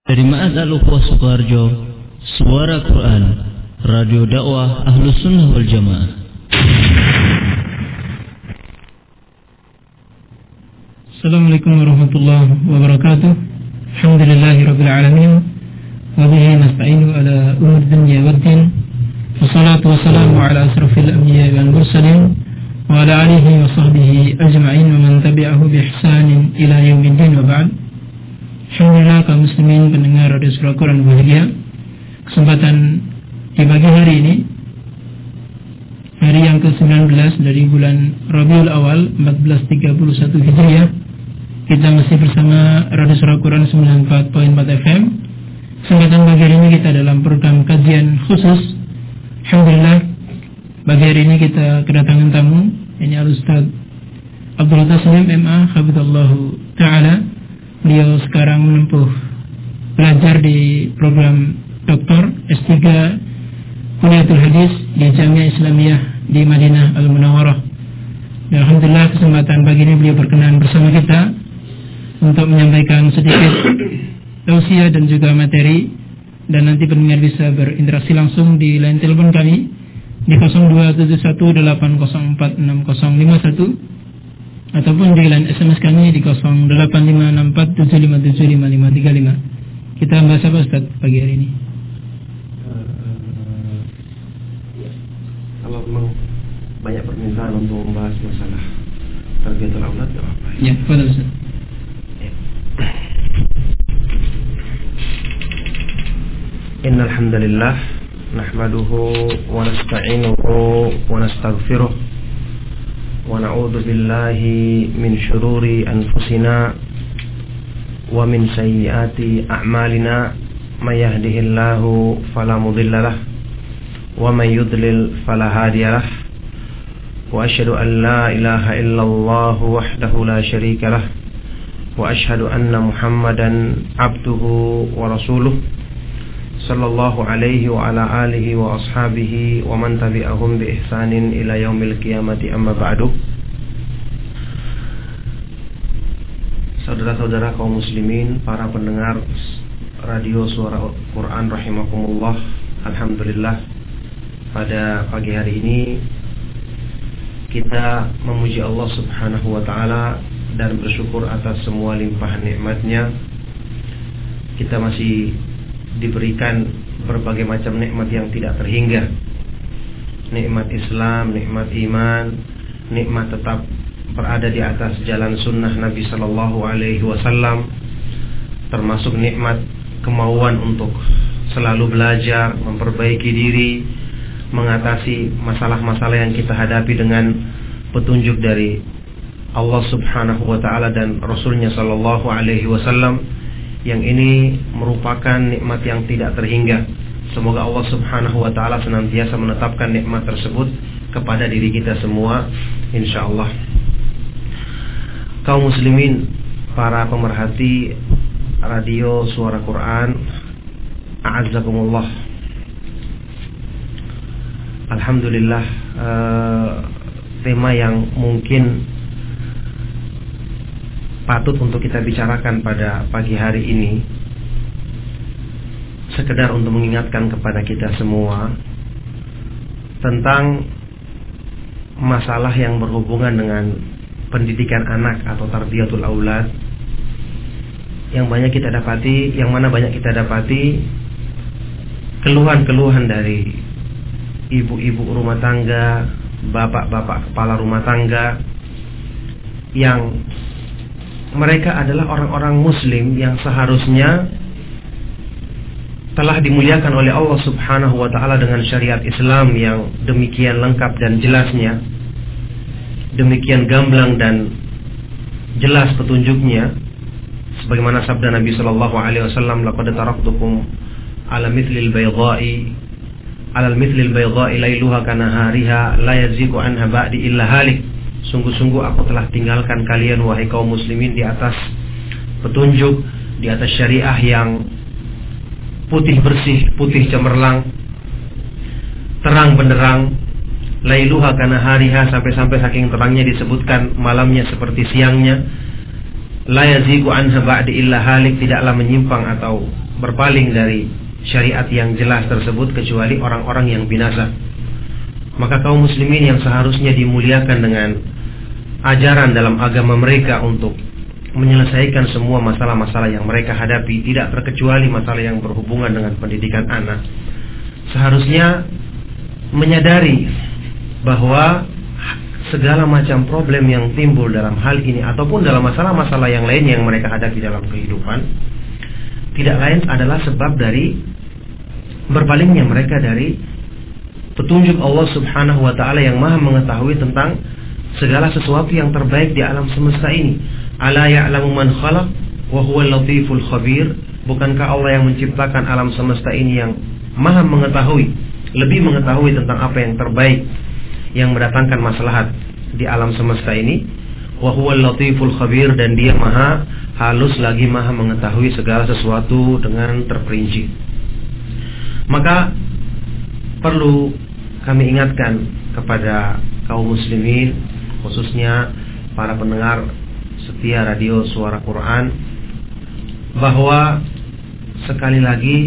Dari Ma'ad Al-Ukhwah Sukoharjo, Suara Quran, Radio Dakwah Ahlus Sunnah wal Jamaah. Assalamualaikum warahmatullahi wabarakatuh. Alhamdulillahirabbil alamin. Wa bihi nasta'inu ala umuri dunya waddin. Wassalatu wassalamu ala asrafil anbiya'i wal mursalin wa ala alihi wa sahbihi ajma'in wa man tabi'ahu bi ihsanin ila yaumiddin wa ba'd. Alhamdulillah kaum muslimin pendengar Radio Suara Quran bahagia. Kesempatan di pagi hari ini, hari yang ke-19 dari bulan Rabiul Awal 1431 Hijriah, kita masih bersama Radio Suara Quran 94.4 FM. Kesempatan pagi hari ini kita dalam program kajian khusus. Alhamdulillah pagi hari ini kita kedatangan tamu, ini Al-Ustaz Abdul Taslim MA Hafizallahu Ta'ala. Beliau sekarang menempuh belajar di program Doktor S3 Kuliatul Hadis di Jamiah Islamiyah di Madinah Al-Munawwarah. Dan alhamdulillah kesempatan pagi ini beliau berkenan bersama kita untuk menyampaikan sedikit tausiah dan juga materi, dan nanti pendengar bisa berinteraksi langsung di line telepon kami di 0271804651 ataupun di line SMS kami di 085647575535. Kita bahas apa Ustaz pagi hari ini? Kalau memang banyak permintaan untuk membahas masalah tarbiyatul aulad, enggak apa-apa. Ya, betul Ustaz. Innal hamdalillah nahmaduhu wa nasta'inuhu wa nastaghfiruh wa na'udzu billahi min shururi anfusina wa min sayyiati a'malina may yahdihillahu fala mudilla lahu wa may yudlil fala hadiya lahu wa asyhadu an la ilaha illallah wahdahu la syarika lahu wa asyhadu anna Muhammadan abduhu wa rasuluh sallallahu alaihi wa ala alihi wa ashabihi wa man tabi'ahum bi ihsanin ila yaumil qiyamati, amma ba'du. Saudara-saudara kaum muslimin, para pendengar Radio Suara Quran rahimakumullah. Alhamdulillah pada pagi hari ini kita memuji Allah Subhanahu wa taala dan bersyukur atas semua limpahan nikmat-Nya. Kita masih diberikan berbagai macam nikmat yang tidak terhingga. Nikmat Islam, nikmat iman, nikmat tetap berada di atas jalan sunnah Nabi Sallallahu Alaihi Wasallam, termasuk nikmat kemauan untuk selalu belajar, memperbaiki diri, mengatasi masalah-masalah yang kita hadapi dengan petunjuk dari Allah Subhanahu Wa Taala dan Rasulnya Sallallahu Alaihi Wasallam. Yang ini merupakan nikmat yang tidak terhingga. Semoga Allah Subhanahu wa taala senantiasa menetapkan nikmat tersebut kepada diri kita semua, insyaallah. Kaum muslimin, para pemerhati Radio Suara Quran, a'azzakumullah. Alhamdulillah, tema yang mungkin patut untuk kita bicarakan pada pagi hari ini, sekedar untuk mengingatkan kepada kita semua tentang masalah yang berhubungan dengan pendidikan anak atau tarbiyatul aulad, yang banyak kita dapati, yang mana banyak kita dapati keluhan-keluhan dari ibu-ibu rumah tangga, bapak-bapak kepala rumah tangga, yang mereka adalah orang-orang muslim yang seharusnya telah dimuliakan oleh Allah Subhanahu wa taala dengan syariat Islam yang demikian lengkap dan jelasnya, demikian gamblang dan jelas petunjuknya, sebagaimana sabda Nabi sallallahu alaihi wasallam, laqad taraktukum ala mithlil baydha'i lailuha kanahariha la yazigu anha ba'di illa halik. Sungguh-sungguh aku telah tinggalkan kalian wahai kaum muslimin di atas petunjuk, di atas syariah yang putih bersih, putih cemerlang, terang benderang, lailuha kanahariha, sampai-sampai saking terangnya disebutkan malamnya seperti siangnya, la yazigu anha ba'di illa halik, tidaklah menyimpang atau berpaling dari syariat yang jelas tersebut kecuali orang-orang yang binasa. Maka kaum muslimin yang seharusnya dimuliakan dengan ajaran dalam agama mereka untuk menyelesaikan semua masalah-masalah yang mereka hadapi, tidak terkecuali masalah yang berhubungan dengan pendidikan anak, seharusnya menyadari bahwa segala macam problem yang timbul dalam hal ini ataupun dalam masalah-masalah yang lain yang mereka hadapi dalam kehidupan tidak lain adalah sebab dari berpalingnya mereka dari petunjuk Allah Subhanahu wa ta'ala yang maha mengetahui tentang segala sesuatu yang terbaik di alam semesta ini. Ala ya'lamu man khalaq wa huwal latiful khabir. Bukankah Allah yang menciptakan alam semesta ini yang maha mengetahui, lebih mengetahui tentang apa yang terbaik yang mendatangkan maslahat di alam semesta ini? Wa huwal latiful khabir, dan dia maha halus lagi maha mengetahui segala sesuatu dengan terperinci. Maka perlu kami ingatkan kepada kaum muslimin, khususnya para pendengar setia radio Suara Quran, bahwa sekali lagi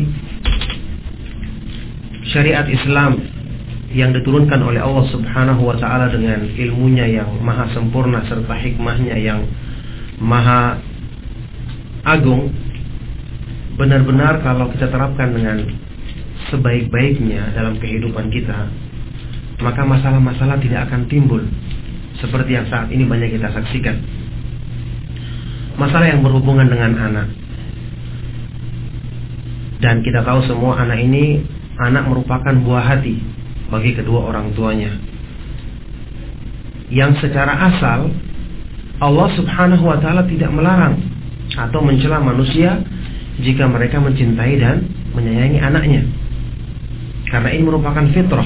syariat Islam yang diturunkan oleh Allah Subhanahu wa ta'ala dengan ilmunya yang maha sempurna serta hikmahnya yang maha agung, benar-benar kalau kita terapkan dengan sebaik-baiknya dalam kehidupan kita, maka masalah-masalah tidak akan timbul seperti yang saat ini banyak kita saksikan. Masalah yang berhubungan dengan anak, dan kita tahu semua anak merupakan buah hati bagi kedua orang tuanya, yang secara asal Allah Subhanahu wa ta'ala tidak melarang atau mencela manusia jika mereka mencintai dan menyayangi anaknya, karena ini merupakan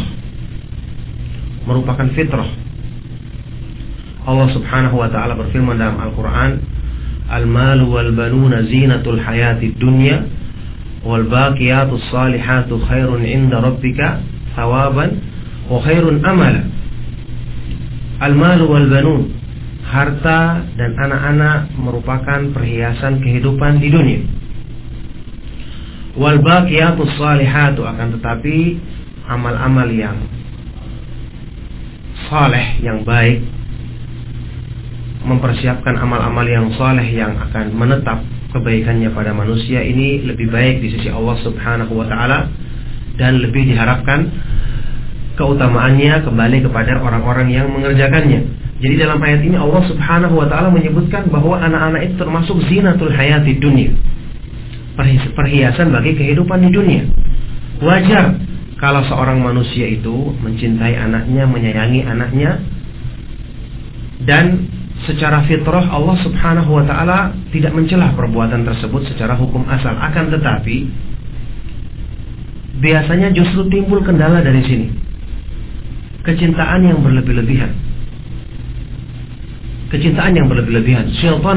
fitrah. Allah Subhanahu wa ta'ala berfirman dalam Al-Quran, al-malu wal banuna zinatul hayatid dunya wal baqiyatus salihatu khairun inda rabbika thawaban wa khairun amala. Al-malu wal banun, harta dan anak-anak merupakan perhiasan kehidupan di dunia. Wal baqiyatus salihatu, akan tetapi amal-amal yang saleh, yang baik, mempersiapkan amal-amal yang saleh yang akan menetap kebaikannya pada manusia, ini lebih baik di sisi Allah Subhanahu wa ta'ala dan lebih diharapkan keutamaannya kembali kepada orang-orang yang mengerjakannya. Jadi dalam ayat ini Allah Subhanahu wa ta'ala menyebutkan bahwa anak-anak itu termasuk zinatul hayati dunia, perhiasan bagi kehidupan di dunia. Wajar kalau seorang manusia itu mencintai anaknya, menyayangi anaknya, dan secara fitrah Allah Subhanahu wa ta'ala tidak mencela perbuatan tersebut secara hukum asal. Akan tetapi biasanya justru timbul kendala dari sini, kecintaan yang berlebih-lebihan. Syaitan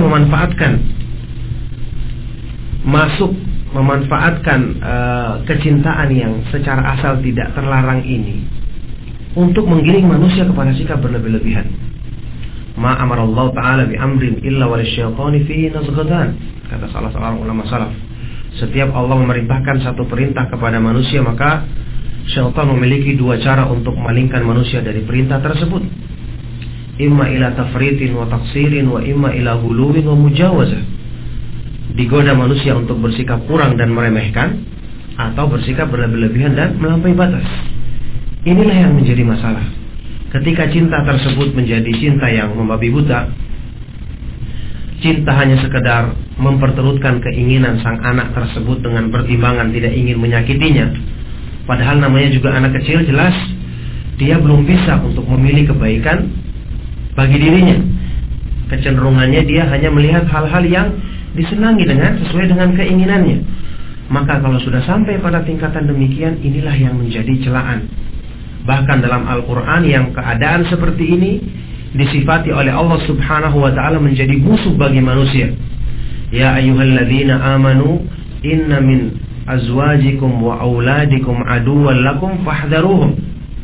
memanfaatkan kecintaan yang secara asal tidak terlarang ini untuk menggiring manusia kepada sikap berlebih-lebihan. Ma amarallahu ta'ala bi amrin illa walisyaitani fihi nazghatan, kata salah seorang ulama salaf. Setiap Allah memerintahkan satu perintah kepada manusia, maka syaitan memiliki dua cara untuk memalingkan manusia dari perintah tersebut. Imma ila tafritin wa taqsirin wa imma ila huluwin wa mujawazah. Digoda manusia untuk bersikap kurang dan meremehkan, atau bersikap berlebih-lebihan dan melampaui batas. Inilah yang menjadi masalah. Ketika cinta tersebut menjadi cinta yang membabi buta, cinta hanya sekedar memperturutkan keinginan sang anak tersebut dengan pertimbangan tidak ingin menyakitinya, padahal namanya juga anak kecil, jelas dia belum bisa untuk memilih kebaikan bagi dirinya. Kecenderungannya dia hanya melihat hal-hal yang disenangi sesuai dengan keinginannya. Maka kalau sudah sampai pada tingkatan demikian, inilah yang menjadi celaan. Bahkan dalam Al-Quran yang keadaan seperti ini disifati oleh Allah Subhanahu wa ta'ala menjadi musuh bagi manusia. Ya ayyuhalladzina amanu inna min azwajikum wa auladikum aduwwan lakum fahdharuhum.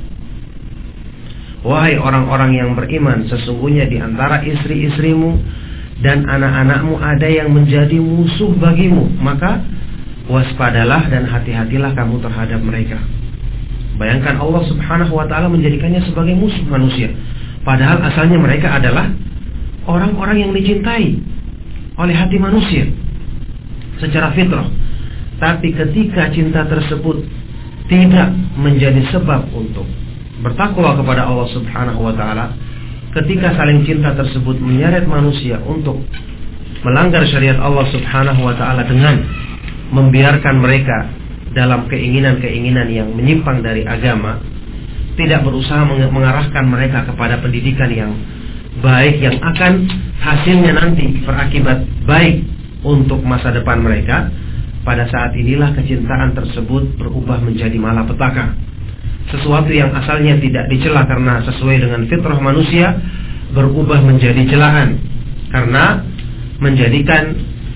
Wahai orang-orang yang beriman, sesungguhnya di antara istri-istrimu dan anak-anakmu ada yang menjadi musuh bagimu, maka waspadalah dan hati-hatilah kamu terhadap mereka. Bayangkan Allah subhanahu wa ta'ala menjadikannya sebagai musuh manusia, padahal asalnya mereka adalah orang-orang yang dicintai oleh hati manusia secara fitrah. Tapi ketika cinta tersebut tidak menjadi sebab untuk bertakwa kepada Allah subhanahu wa ta'ala, ketika saling cinta tersebut menyeret manusia untuk melanggar syariat Allah subhanahu wa ta'ala dengan membiarkan mereka dalam keinginan-keinginan yang menyimpang dari agama, tidak berusaha mengarahkan mereka kepada pendidikan yang baik yang akan hasilnya nanti berakibat baik untuk masa depan mereka, pada saat inilah kecintaan tersebut berubah menjadi malapetaka. Sesuatu yang asalnya tidak dicela karena sesuai dengan fitrah manusia berubah menjadi celaan karena menjadikan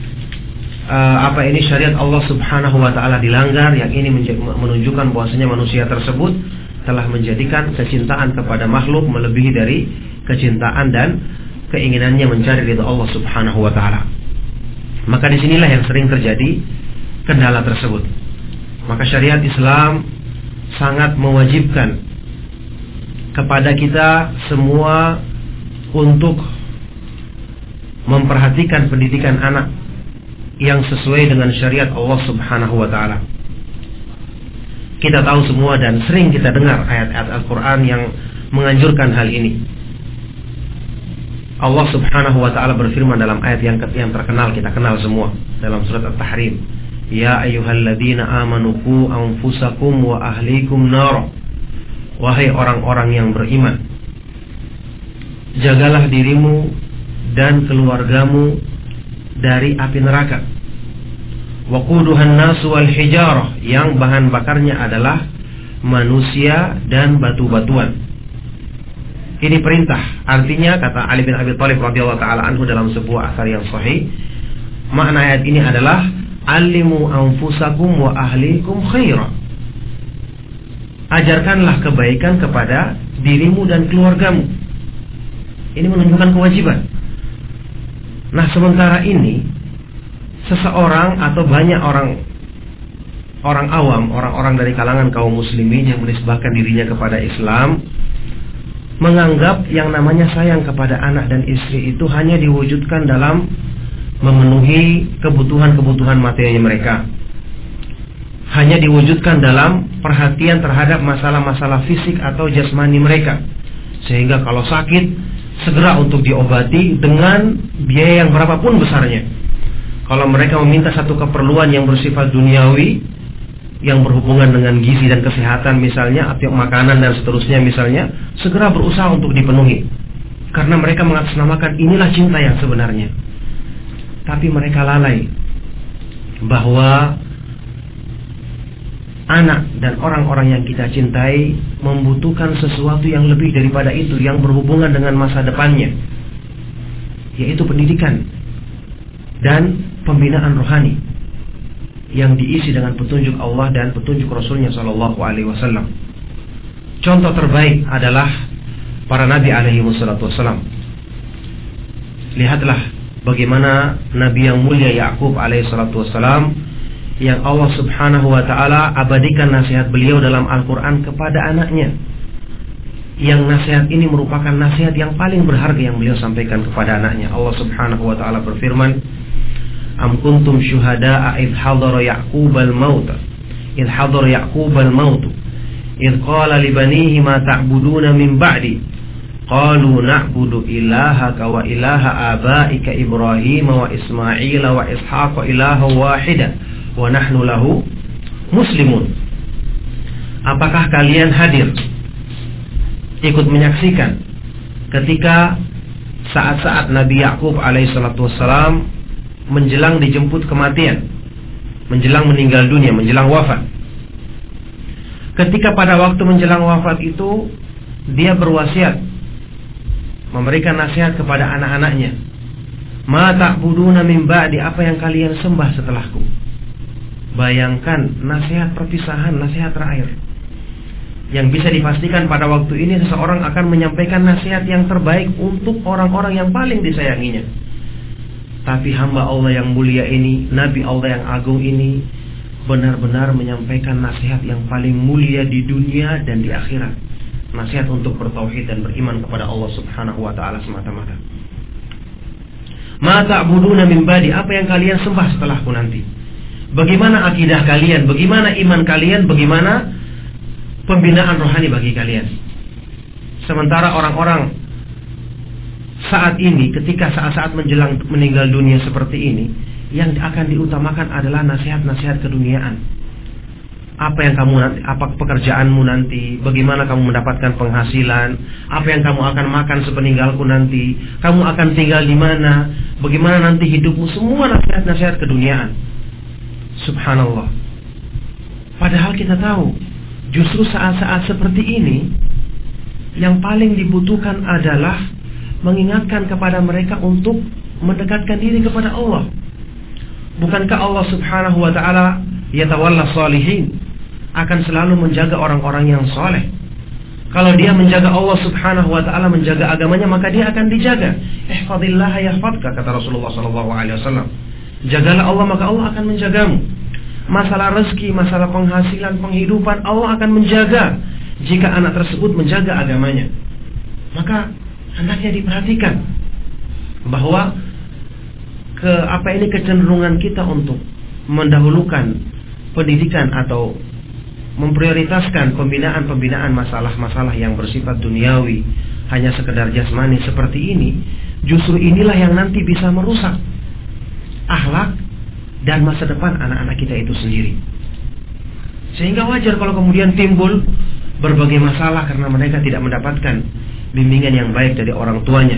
syariat Allah subhanahu wa ta'ala dilanggar. Yang ini menunjukkan bahwasanya manusia tersebut telah menjadikan kecintaan kepada makhluk melebihi dari kecintaan dan keinginannya mencari ridha Allah subhanahu wa ta'ala. Maka disinilah yang sering terjadi kendala tersebut. Maka syariat Islam sangat mewajibkan kepada kita semua untuk memperhatikan pendidikan anak yang sesuai dengan syariat Allah subhanahu wa ta'ala. Kita tahu semua dan sering kita dengar ayat-ayat Al-Quran yang menganjurkan hal ini. Allah subhanahu wa ta'ala berfirman dalam ayat yang terkenal, kita kenal semua, dalam surat At-Tahrim, ya ayyuhalladzina amanu qu anfusakum wa ahlikum nar. Wahai orang-orang yang beriman, jagalah dirimu dan keluargamu dari api neraka. Waquduhan nasu wal hijarah, yang bahan bakarnya adalah manusia dan batu-batuan. Ini perintah. Artinya, kata Ali bin Abi Thalib radhiyallahu taala anhu dalam sebuah asar yang sahih, makna ayat ini adalah alimu anfusakum wa ahlikum khaira. Ajarkanlah kebaikan kepada dirimu dan keluargamu. Ini menunjukkan kewajiban. Nah, sementara ini seseorang atau banyak orang awam, orang-orang dari kalangan kaum muslimin yang menisbahkan dirinya kepada Islam, menganggap yang namanya sayang kepada anak dan istri itu hanya diwujudkan dalam memenuhi kebutuhan-kebutuhan materi mereka, hanya diwujudkan dalam perhatian terhadap masalah-masalah fisik atau jasmani mereka, sehingga kalau sakit segera untuk diobati dengan biaya yang berapapun besarnya. Kalau mereka meminta satu keperluan yang bersifat duniawi, yang berhubungan dengan gizi dan kesehatan misalnya, atau makanan dan seterusnya misalnya, segera berusaha untuk dipenuhi, karena mereka mengatasnamakan inilah cinta yang sebenarnya. Tapi mereka lalai bahwa anak dan orang-orang yang kita cintai membutuhkan sesuatu yang lebih daripada itu, yang berhubungan dengan masa depannya, yaitu pendidikan dan pembinaan rohani yang diisi dengan petunjuk Allah dan petunjuk Rasulnya Shallallahu Alaihi Wasallam. Contoh terbaik adalah para Nabi Alaihi Wasallam. Lihatlah bagaimana Nabi yang mulia Yakub Alaihi Wasallam, yang Allah Subhanahu Wa Taala abadikan nasihat beliau dalam Al-Quran kepada anaknya, yang nasihat ini merupakan nasihat yang paling berharga yang beliau sampaikan kepada anaknya. Allah Subhanahu Wa Taala berfirman, Am kuntum syuhada'a idh hadara Ya'qubal maut idh hadara Ya'qubal maut idh qala li banihi ma ta'buduna min ba'di qalu na'budu ilahaka wa ilaha abaika Ibrahim wa Ismail wa Ishaq ilaha wahida wa nahnu lahu muslimun. Apakah kalian hadir ikut menyaksikan ketika saat-saat Nabi Yakub alaihi salatu wassalam menjelang dijemput kematian, menjelang meninggal dunia, menjelang wafat? Ketika pada waktu menjelang wafat itu dia berwasiat, memberikan nasihat kepada anak-anaknya, ma ta'buduna min ba'di, apa yang kalian sembah setelahku. Bayangkan nasihat perpisahan, nasihat terakhir. Yang bisa dipastikan pada waktu ini seseorang akan menyampaikan nasihat yang terbaik untuk orang-orang yang paling disayanginya. Tapi hamba Allah yang mulia ini, Nabi Allah yang agung ini, benar-benar menyampaikan nasihat yang paling mulia di dunia dan di akhirat. Nasihat untuk bertauhid dan beriman kepada Allah Subhanahu wa taala semata-mata. Ma ta'buduna min ba'di, apa yang kalian sembah setelahku nanti? Bagaimana akidah kalian? Bagaimana iman kalian? Bagaimana pembinaan rohani bagi kalian? Sementara orang-orang saat ini, ketika saat-saat menjelang meninggal dunia seperti ini, yang akan diutamakan adalah nasihat-nasihat keduniaan. Apa yang kamu nanti, apa pekerjaanmu nanti, bagaimana kamu mendapatkan penghasilan, apa yang kamu akan makan sepeninggalku nanti, kamu akan tinggal di mana, bagaimana nanti hidupmu, semua nasihat-nasihat keduniaan. Subhanallah. Padahal kita tahu, justru saat-saat seperti ini yang paling dibutuhkan adalah mengingatkan kepada mereka untuk mendekatkan diri kepada Allah. Bukankah Allah Subhanahu wa taala yatawalla shalihin, akan selalu menjaga orang-orang yang soleh? Kalau dia menjaga Allah Subhanahu wa taala, menjaga agamanya, maka dia akan dijaga. Ihfadillah yahfadka, kata Rasulullah sallallahu alaihi wasallam. Jagalah Allah, maka Allah akan menjagamu. Masalah rezeki, masalah penghasilan, penghidupan, Allah akan menjaga jika anak tersebut menjaga agamanya. Maka hendaknya diperhatikan bahwa kecenderungan kita untuk mendahulukan pendidikan atau memprioritaskan pembinaan masalah-masalah yang bersifat duniawi, hanya sekedar jasmani seperti ini, justru inilah yang nanti bisa merusak akhlak dan masa depan anak-anak kita itu sendiri. Sehingga wajar kalau kemudian timbul berbagai masalah karena mereka tidak mendapatkan bimbingan yang baik dari orang tuanya.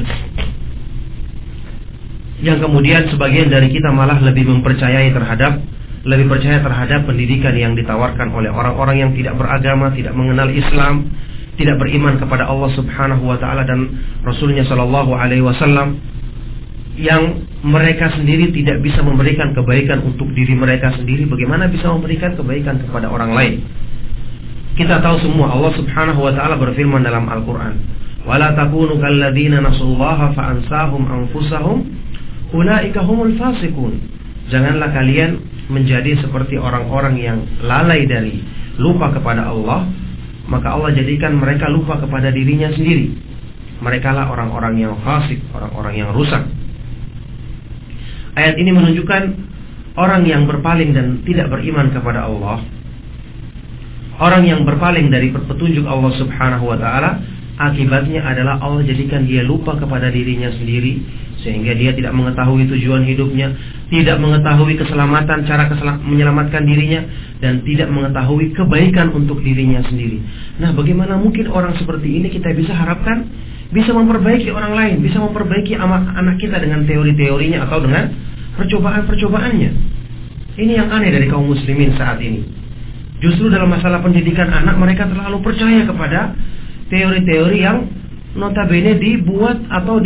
Yang kemudian sebagian dari kita malah lebih percaya terhadap pendidikan yang ditawarkan oleh orang-orang yang tidak beragama, tidak mengenal Islam, tidak beriman kepada Allah Subhanahu wa taala dan Rasulnya sallallahu alaihi wasallam, yang mereka sendiri tidak bisa memberikan kebaikan untuk diri mereka sendiri, bagaimana bisa memberikan kebaikan kepada orang lain? Kita tahu semua Allah Subhanahu wa taala berfirman dalam Al-Qur'an, "Wala takunu kalladzina nasullaha fa ansahum anfusahum ulaika humul fasiqun." Janganlah kalian menjadi seperti orang-orang yang lalai dari lupa kepada Allah, maka Allah jadikan mereka lupa kepada dirinya sendiri. Mereka lah orang-orang yang fasik, orang-orang yang rusak. Ayat ini menunjukkan orang yang berpaling dan tidak beriman kepada Allah, orang yang berpaling dari petunjuk Allah Subhanahu wa taala, akibatnya adalah Allah jadikan dia lupa kepada dirinya sendiri, sehingga dia tidak mengetahui tujuan hidupnya, tidak mengetahui keselamatan, cara menyelamatkan dirinya, dan tidak mengetahui kebaikan untuk dirinya sendiri. Nah, bagaimana mungkin orang seperti ini kita bisa harapkan bisa memperbaiki orang lain, bisa memperbaiki anak kita dengan teori-teorinya atau dengan percobaan-percobaannya? Ini yang aneh dari kaum muslimin saat ini. Justru dalam masalah pendidikan anak, mereka terlalu percaya kepada teori-teori yang notabene dibuat atau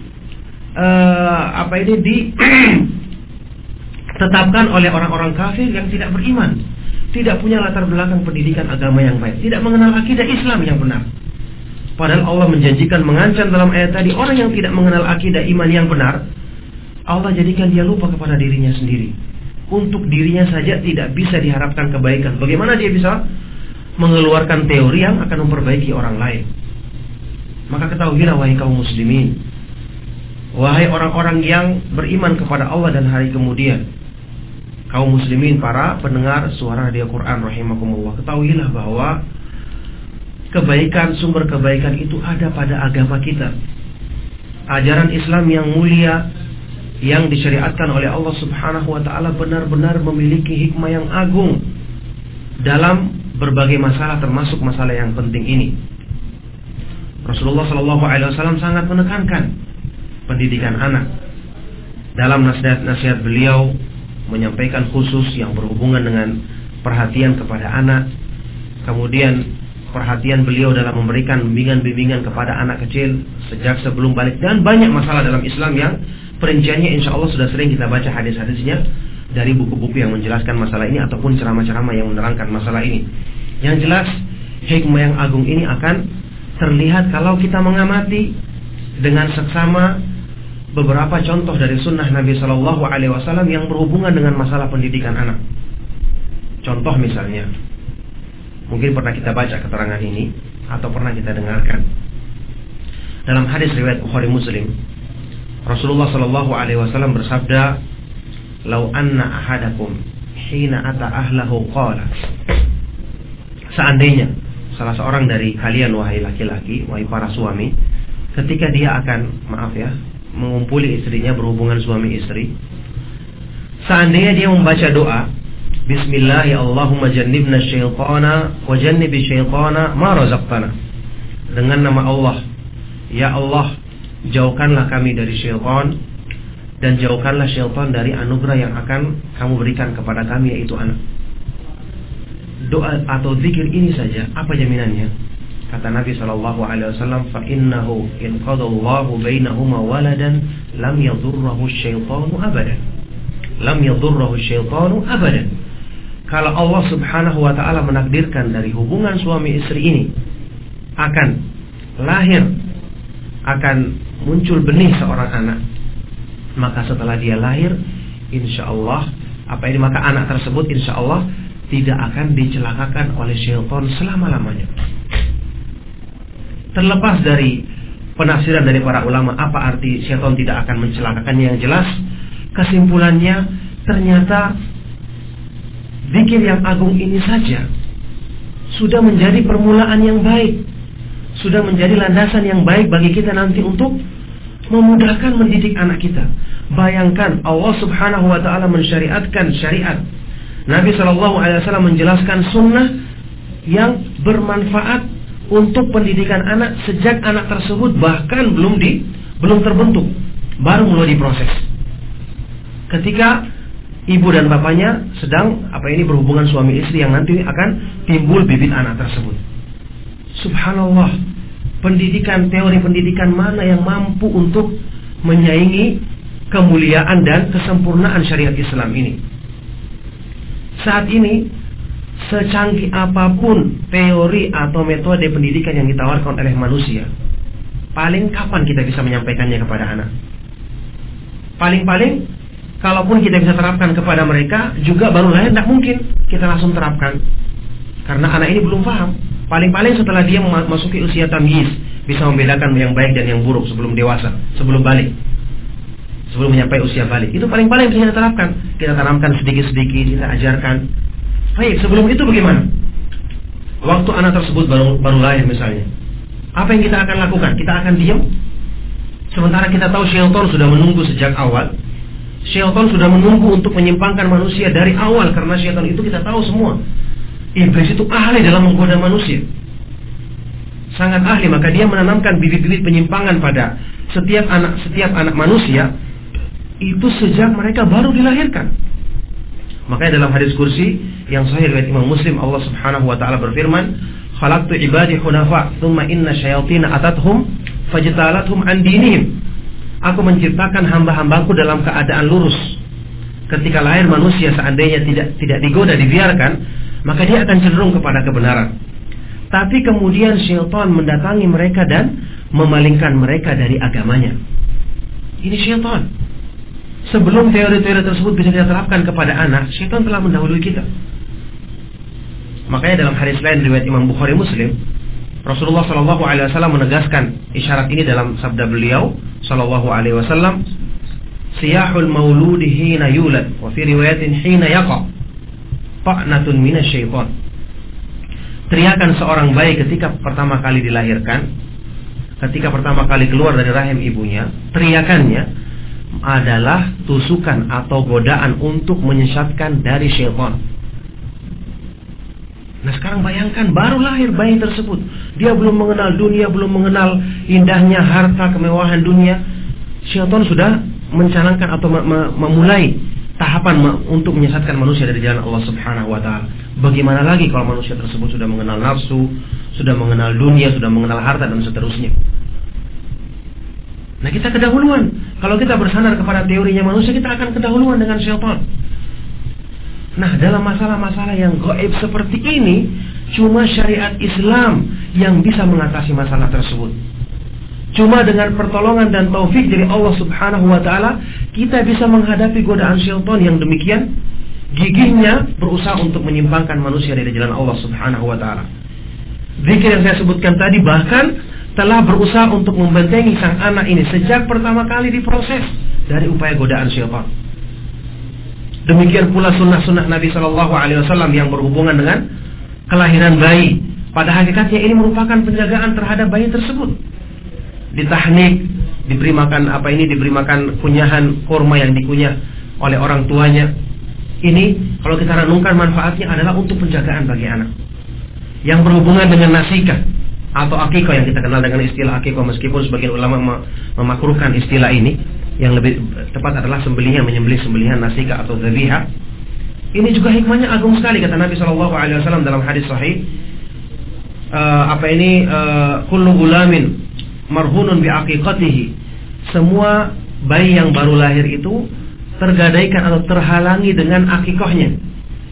ditetapkan oleh orang-orang kafir yang tidak beriman, tidak punya latar belakang pendidikan agama yang baik, tidak mengenal akidah Islam yang benar. Padahal Allah menjanjikan, mengancam dalam ayat tadi, orang yang tidak mengenal akidah iman yang benar, Allah jadikan dia lupa kepada dirinya sendiri. Untuk dirinya saja tidak bisa diharapkan kebaikan, bagaimana dia bisa mengeluarkan teori yang akan memperbaiki orang lain? Maka ketahuilah wahai kaum muslimin, wahai orang-orang yang beriman kepada Allah dan hari kemudian, kaum muslimin, para pendengar suara radio Quran rahimakumullah, ketahuilah bahwa kebaikan, sumber kebaikan itu ada pada agama kita. Ajaran Islam yang mulia yang disyariatkan oleh Allah Subhanahu wa taala benar-benar memiliki hikmah yang agung dalam berbagai masalah, termasuk masalah yang penting ini. Rasulullah sallallahu alaihi wasallam sangat menekankan pendidikan anak. Dalam nasihat-nasihat beliau menyampaikan khusus yang berhubungan dengan perhatian kepada anak. Kemudian perhatian beliau dalam memberikan bimbingan-bimbingan kepada anak kecil sejak sebelum balik, dan banyak masalah dalam Islam yang perinciannya insya Allah sudah sering kita baca hadis-hadisnya dari buku-buku yang menjelaskan masalah ini ataupun ceramah-ceramah yang menerangkan masalah ini. Yang jelas hikmah yang agung ini akan terlihat kalau kita mengamati dengan seksama beberapa contoh dari sunnah Nabi Sallallahu Alaihi Wasallam yang berhubungan dengan masalah pendidikan anak. Contoh misalnya, mungkin pernah kita baca keterangan ini atau pernah kita dengarkan. Dalam hadis riwayat Bukhari Muslim, Rasulullah sallallahu alaihi wasallam bersabda, "Lau anna ahadakum hina ata ahlahu qala." Seandainya salah seorang dari kalian, wahai laki-laki, wahai para suami, ketika dia akan, mengumpuli istrinya, berhubungan suami istri, seandainya dia membaca doa, Bismillah ya Allahumma jannibna syaitana wa jannibi syaitana ma razaqtana, dengan nama Allah, ya Allah, jauhkanlah kami dari syaitan dan jauhkanlah syaitan dari anugerah yang akan kamu berikan kepada kami, yaitu anak. Doa atau zikir ini saja, apa jaminannya? Kata Nabi SAW, fa innahu in qadallahu bainahuma waladan lam yadurruhu syaitanu abadan. Lam yadurruhu syaitanu abadan. Kalau Allah Subhanahu wa taala menakdirkan dari hubungan suami istri ini akan lahir, akan muncul benih seorang anak, maka setelah dia lahir, insyaallah maka anak tersebut insyaallah tidak akan dicelakakan oleh syaitan selama-lamanya. Terlepas dari penafsiran dari para ulama apa arti syaitan tidak akan mencelakakannya, yang jelas kesimpulannya ternyata zikir yang agung ini saja sudah menjadi permulaan yang baik, sudah menjadi landasan yang baik bagi kita nanti untuk memudahkan mendidik anak kita. Bayangkan Allah Subhanahu wa taala mensyariatkan syariat, Nabi SAW menjelaskan sunnah yang bermanfaat untuk pendidikan anak sejak anak tersebut bahkan belum terbentuk, baru mulai diproses. Ketika ibu dan bapaknya sedang berhubungan suami istri yang nanti akan timbul bibit anak tersebut. Subhanallah, teori pendidikan mana yang mampu untuk menyaingi kemuliaan dan kesempurnaan syariat Islam ini? Saat ini, secanggih apapun teori atau metode pendidikan yang ditawarkan oleh manusia, paling kapan kita bisa menyampaikannya kepada anak? Paling-paling, kalaupun kita bisa terapkan kepada mereka, juga baru lahir tidak mungkin kita langsung terapkan, karena anak ini belum paham. Paling-paling setelah dia memasuki usia tamyiz, bisa membedakan yang baik dan yang buruk sebelum dewasa, sebelum balik, sebelum menyampai usia balik. Itu paling-paling bisa kita terapkan. Kita tanamkan sedikit-sedikit, kita ajarkan. Baik, sebelum itu bagaimana? Waktu anak tersebut baru lahir misalnya, apa yang kita akan lakukan? Kita akan diam? Sementara kita tahu syaitan sudah menunggu sejak awal. Syaitan sudah menunggu untuk menyimpangkan manusia dari awal, karena syaitan itu kita tahu semua, iblis itu ahli dalam menggoda manusia, sangat ahli. Maka dia menanamkan bibit-bibit penyimpangan pada setiap anak manusia itu sejak mereka baru dilahirkan. Makanya dalam hadis kursi yang sahih riwayat Imam Muslim, Allah Subhanahu wa taala berfirman, "Khalaqtu ibadi hunafa, tsumma inna syayatina atathum fajtalathum an dinihim." Aku menciptakan hamba-hambaku dalam keadaan lurus. Ketika lahir manusia, seandainya tidak digoda, dibiarkan, maka dia akan cenderung kepada kebenaran. Tapi kemudian syaitan mendatangi mereka dan memalingkan mereka dari agamanya. Ini syaitan. Sebelum teori-teori tersebut bisa kita terapkan kepada anak, syaitan telah mendahului kita. Makanya dalam hadis lain riwayat Imam Bukhari Muslim, Rasulullah SAW menegaskan isyarat ini dalam sabda beliau SAW, "Siyahul mauludi hina yulad, wa fi riwayatin hina yaqa, ta'natun minasyaitan." Teriakan seorang bayi ketika pertama kali dilahirkan, ketika pertama kali keluar dari rahim ibunya, teriakannya adalah tusukan atau godaan untuk menyesatkan dari syaitan. Nah sekarang bayangkan, baru lahir bayi tersebut, dia belum mengenal dunia, belum mengenal indahnya harta kemewahan dunia, syaitan sudah mencanangkan atau memulai tahapan untuk menyesatkan manusia dari jalan Allah Subhanahu wa taala. Bagaimana lagi kalau manusia tersebut sudah mengenal nafsu, sudah mengenal dunia, sudah mengenal harta dan seterusnya. Nah kita kedahuluan. Kalau kita bersandar kepada teorinya manusia, kita akan kedahuluan dengan syaitan. Nah dalam masalah-masalah yang gaib seperti ini, cuma syariat Islam yang bisa mengatasi masalah tersebut. Cuma dengan pertolongan dan taufik dari Allah Subhanahu wa taala, kita bisa menghadapi godaan syaitan yang demikian gigihnya berusaha untuk menyimpangkan manusia dari jalan Allah Subhanahu wa taala. Zikir yang saya sebutkan tadi bahkan telah berusaha untuk membentengi sang anak ini sejak pertama kali diproses dari upaya godaan syaitan. Demikian pula sunnah-sunnah Nabi Shallallahu Alaihi Wasallam yang berhubungan dengan kelahiran bayi. Pada hakikatnya ini merupakan penjagaan terhadap bayi tersebut. Ditahnik, diberi makan kunyahan kurma yang dikunyah oleh orang tuanya. Ini kalau kita renungkan manfaatnya adalah untuk penjagaan bagi anak. Yang berhubungan dengan nasikah atau akikah yang kita kenal dengan istilah akikah, meskipun sebagian ulama memakruhkan istilah ini, yang lebih tepat adalah menyembelih sembelihan nasikah atau dzabihah. Ini juga hikmahnya agung sekali, kata Nabi SAW dalam hadis sahih. Kullu gulamin marhunun bi aqiqatihi. Semua bayi yang baru lahir itu tergadaikan atau terhalangi dengan akikahnya.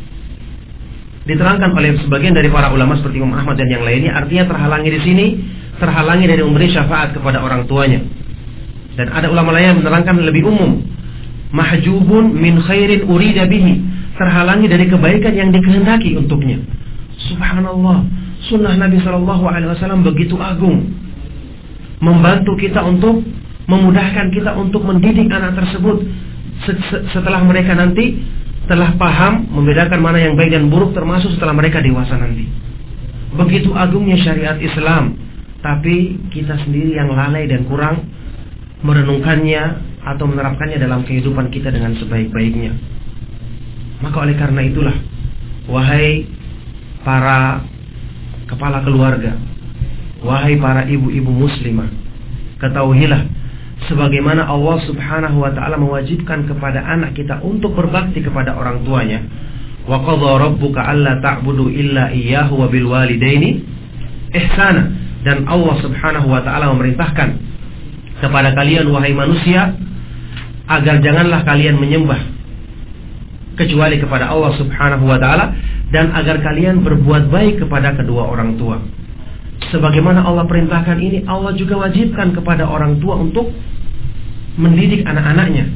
Diterangkan oleh sebagian dari para ulama seperti Imam Ahmad dan yang lainnya, artinya terhalangi di sini, terhalangi dari memberi syafaat kepada orang tuanya. Dan ada ulama lain yang menerangkan lebih umum, mahjubun min khairin urida bihi, terhalangi dari kebaikan yang dikehendaki untuknya. Subhanallah, sunnah Nabi SAW begitu agung, membantu kita untuk memudahkan kita untuk mendidik anak tersebut setelah mereka nanti telah paham membedakan mana yang baik dan buruk, termasuk setelah mereka dewasa nanti. Begitu agungnya syariat Islam, tapi kita sendiri yang lalai dan kurang merenungkannya atau menerapkannya dalam kehidupan kita dengan sebaik-baiknya. Maka oleh karena itulah, wahai para kepala keluarga, wahai para ibu-ibu muslimah, ketahuilah sebagaimana Allah Subhanahu wa taala mewajibkan kepada anak kita untuk berbakti kepada orang tuanya. Wa qadha rabbuka alla ta'budu illa iyyahu wa bil walidaini ihsana. Dan Allah Subhanahu wa taala memerintahkan kepada kalian wahai manusia agar janganlah kalian menyembah kecuali kepada Allah Subhanahu wa taala, dan agar kalian berbuat baik kepada kedua orang tua. Sebagaimana Allah perintahkan ini, Allah juga wajibkan kepada orang tua untuk mendidik anak-anaknya.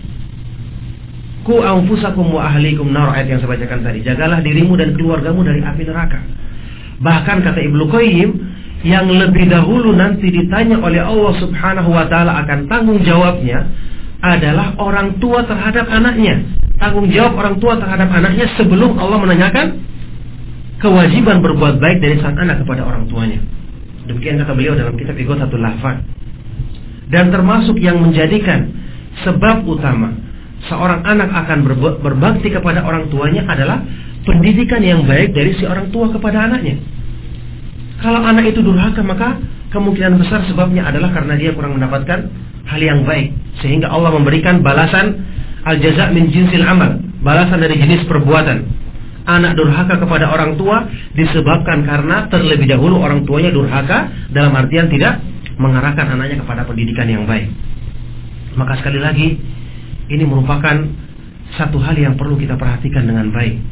Ku anfusakum wa ahlikum nar, ayat yang saya bacakan tadi. Jagalah dirimu dan keluargamu dari api neraka. Bahkan kata Ibnu Qayyim, yang lebih dahulu nanti ditanya oleh Allah Subhanahu wa taala akan tanggung jawabnya adalah orang tua terhadap anaknya. Tanggung jawab orang tua terhadap anaknya sebelum Allah menanyakan kewajiban berbuat baik dari sang anak kepada orang tuanya. Demikian kata beliau dalam kitab Ighathatul Lahfan. Dan termasuk yang menjadikan sebab utama seorang anak akan berbakti kepada orang tuanya adalah pendidikan yang baik dari si orang tua kepada anaknya. Kalau anak itu durhaka, maka kemungkinan besar sebabnya adalah karena dia kurang mendapatkan hal yang baik, sehingga Allah memberikan balasan al-jaza' min jinsil amal, balasan dari jenis perbuatan. Anak durhaka kepada orang tua disebabkan karena terlebih dahulu orang tuanya durhaka, dalam artian tidak mengarahkan anaknya kepada pendidikan yang baik. Maka sekali lagi, ini merupakan satu hal yang perlu kita perhatikan dengan baik.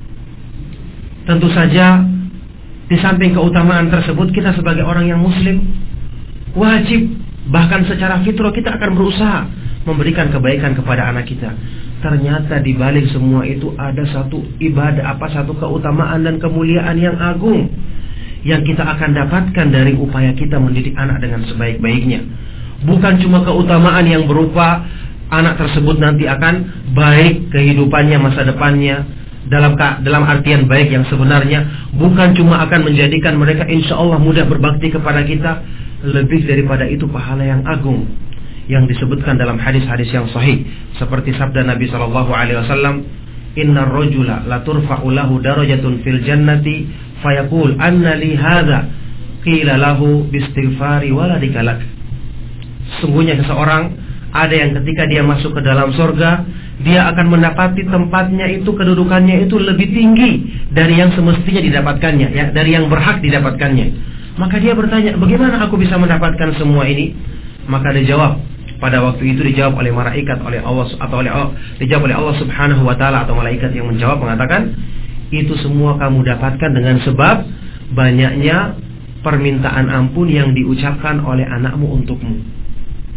Tentu saja di samping keutamaan tersebut, kita sebagai orang yang muslim wajib, bahkan secara fitrah kita akan berusaha memberikan kebaikan kepada anak kita. Ternyata di balik semua itu ada satu ibadah, satu keutamaan dan kemuliaan yang agung yang kita akan dapatkan dari upaya kita mendidik anak dengan sebaik-baiknya. Bukan cuma keutamaan yang berupa anak tersebut nanti akan baik kehidupannya, masa depannya, dalam artian baik yang sebenarnya, bukan cuma akan menjadikan mereka insya Allah mudah berbakti kepada kita. Lebih daripada itu pahala yang agung yang disebutkan dalam hadis-hadis yang sahih, seperti sabda Nabi SAW, Innar rajula la turfa'u lahu darajatun fil jannati fayaqul anna li hadha qila lahu bistighfari waladika lak. Sungguhnya seseorang ada yang ketika dia masuk ke dalam surga, dia akan mendapati tempatnya itu, kedudukannya itu lebih tinggi dari yang semestinya didapatkannya, ya, dari yang berhak didapatkannya. Maka dia bertanya, bagaimana aku bisa mendapatkan semua ini? Maka dijawab, pada waktu itu dijawab oleh malaikat, oleh Allah, atau dijawab oleh Allah Subhanahu wa taala, atau malaikat yang menjawab mengatakan, itu semua kamu dapatkan dengan sebab banyaknya permintaan ampun yang diucapkan oleh anakmu untukmu.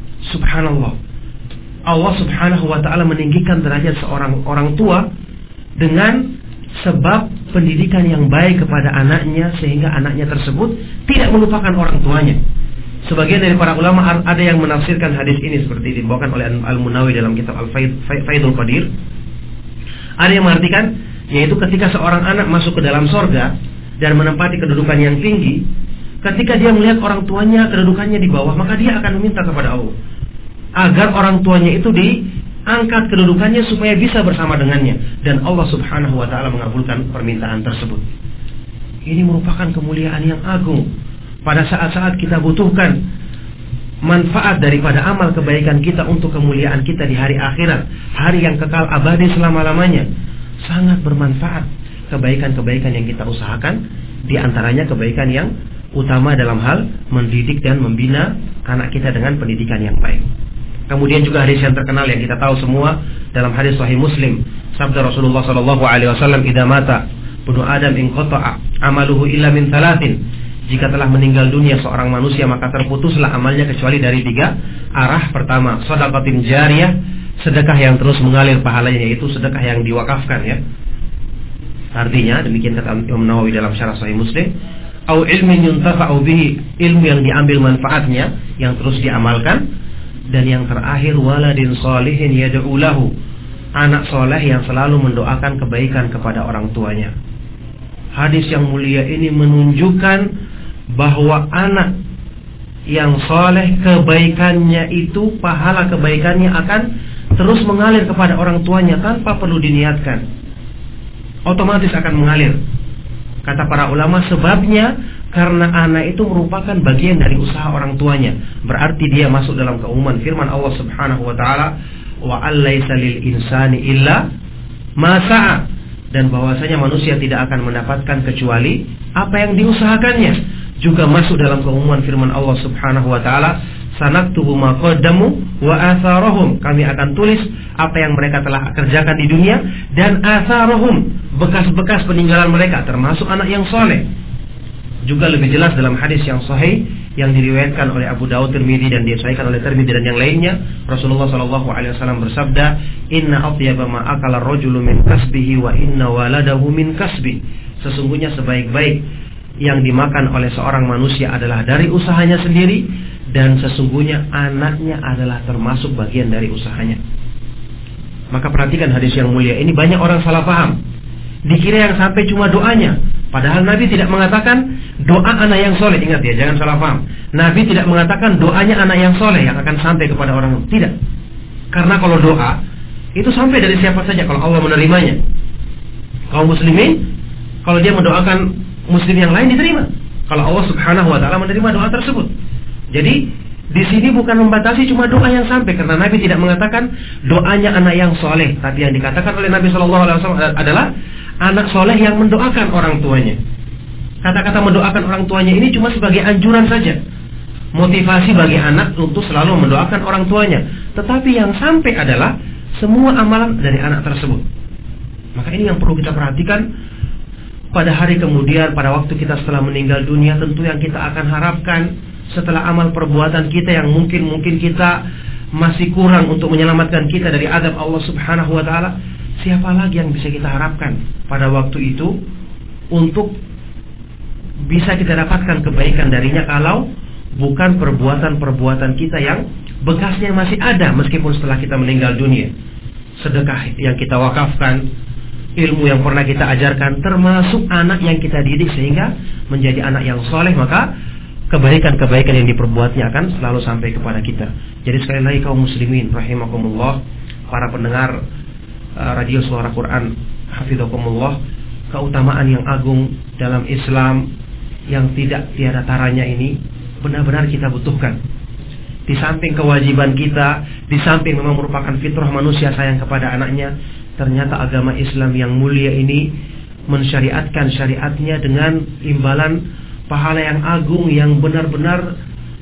Subhanallah. Allah Subhanahu wa taala meninggikan derajat seorang orang tua dengan sebab pendidikan yang baik kepada anaknya, sehingga anaknya tersebut tidak melupakan orang tuanya. Sebagian dari para ulama ada yang menafsirkan hadis ini seperti dibawakan oleh Al-Munawi dalam kitab Al-Faidul Qadir. Ada yang mengartikan, yaitu ketika seorang anak masuk ke dalam sorga dan menempati kedudukan yang tinggi, ketika dia melihat orang tuanya kedudukannya di bawah, maka dia akan meminta kepada Allah agar orang tuanya itu diangkat kedudukannya supaya bisa bersama dengannya, dan Allah Subhanahu wa ta'ala mengabulkan permintaan tersebut. Ini merupakan kemuliaan yang agung pada saat-saat kita butuhkan manfaat daripada amal kebaikan kita untuk kemuliaan kita di hari akhirat, hari yang kekal abadi selama-lamanya. Sangat bermanfaat kebaikan-kebaikan yang kita usahakan, di antaranya kebaikan yang utama dalam hal mendidik dan membina anak kita dengan pendidikan yang baik. Kemudian juga hadis yang terkenal yang kita tahu semua dalam hadis Sahih Muslim, sabda Rasulullah sallallahu alaihi wasallam, "Idza mata ibnu Adam inqata'a amaluhu illa min thalathin." Jika telah meninggal dunia seorang manusia, maka terputuslah amalnya kecuali dari 3 arah. Pertama, shadaqatin jariyah, sedekah yang terus mengalir pahalanya, yaitu sedekah yang diwakafkan ya. Artinya demikian kata Imam Nawawi dalam Syarah Sahih Muslim, au ilmin yuntafa'u bihi, ilmu yang diambil manfaatnya, yang terus diamalkan. Dan yang terakhir, waladin sholihin yad'u lahu, anak soleh yang selalu mendoakan kebaikan kepada orang tuanya. Hadis yang mulia ini menunjukkan bahwa anak yang soleh, kebaikannya itu, pahala kebaikannya akan terus mengalir kepada orang tuanya tanpa perlu diniatkan, otomatis akan mengalir. Kata para ulama, sebabnya karena anak itu merupakan bagian dari usaha orang tuanya. Berarti dia masuk dalam keumuman firman Allah Subhanahu wa ta'ala, wa allaisa lil insani illa ma sa'a, dan bahwasanya manusia tidak akan mendapatkan kecuali apa yang diusahakannya. Juga masuk dalam keumuman firman Allah Subhanahu wa ta'ala, sanaktubu ma qaddamu wa atharahum, kami akan tulis apa yang mereka telah kerjakan di dunia dan atharahum, bekas-bekas peninggalan mereka, termasuk anak yang soleh. Juga lebih jelas dalam hadis yang sahih yang diriwayatkan oleh Abu Dawud, Tirmidzi, dan disahihkan oleh Tirmidzi dan yang lainnya, Rasulullah sallallahu alaihi wasallam bersabda, "Inna atyaba ma akala ar-rajulu min kasbihi wa inna waladahu min kasbi." Sesungguhnya sebaik-baik yang dimakan oleh seorang manusia adalah dari usahanya sendiri, dan sesungguhnya anaknya adalah termasuk bagian dari usahanya. Maka perhatikan hadis yang mulia ini, banyak orang salah paham. Dikira yang sampai cuma doanya. Padahal Nabi tidak mengatakan doa anak yang soleh. Ingat ya, jangan salah paham. Nabi tidak mengatakan doanya anak yang soleh yang akan sampai kepada orang. Tidak. Karena kalau doa itu sampai dari siapa saja kalau Allah menerimanya. Kaum muslimin, kalau dia mendoakan muslim yang lain, diterima. Kalau Allah Subhanahu wa ta'ala menerima doa tersebut. Jadi di sini bukan membatasi cuma doa yang sampai, karena Nabi tidak mengatakan doanya anak yang soleh, tapi yang dikatakan oleh Nabi SAW adalah anak soleh yang mendoakan orang tuanya. Kata-kata mendoakan orang tuanya ini cuma sebagai anjuran saja, motivasi bagi anak untuk selalu mendoakan orang tuanya. Tetapi yang sampai adalah semua amalan dari anak tersebut. Maka ini yang perlu kita perhatikan pada hari kemudian, pada waktu kita setelah meninggal dunia. Tentu yang kita akan harapkan setelah amal perbuatan kita yang mungkin kita masih kurang untuk menyelamatkan kita dari azab Allah Subhanahu wa ta'ala, siapa lagi yang bisa kita harapkan pada waktu itu untuk bisa kita dapatkan kebaikan darinya kalau bukan perbuatan-perbuatan kita yang bekasnya masih ada meskipun setelah kita meninggal dunia. Sedekah yang kita wakafkan, ilmu yang pernah kita ajarkan, termasuk anak yang kita didik sehingga menjadi anak yang soleh, maka kebaikan-kebaikan yang diperbuatnya akan selalu sampai kepada kita. Jadi sekali lagi kaum muslimin rahimakumullah, para pendengar radio Suara Quran hafizakumullah, keutamaan yang agung dalam Islam yang tidak tiada taranya ini benar-benar kita butuhkan. Di samping kewajiban kita, di samping memang merupakan fitrah manusia sayang kepada anaknya, ternyata agama Islam yang mulia ini mensyariatkan syariatnya dengan imbalan pahala yang agung, yang benar-benar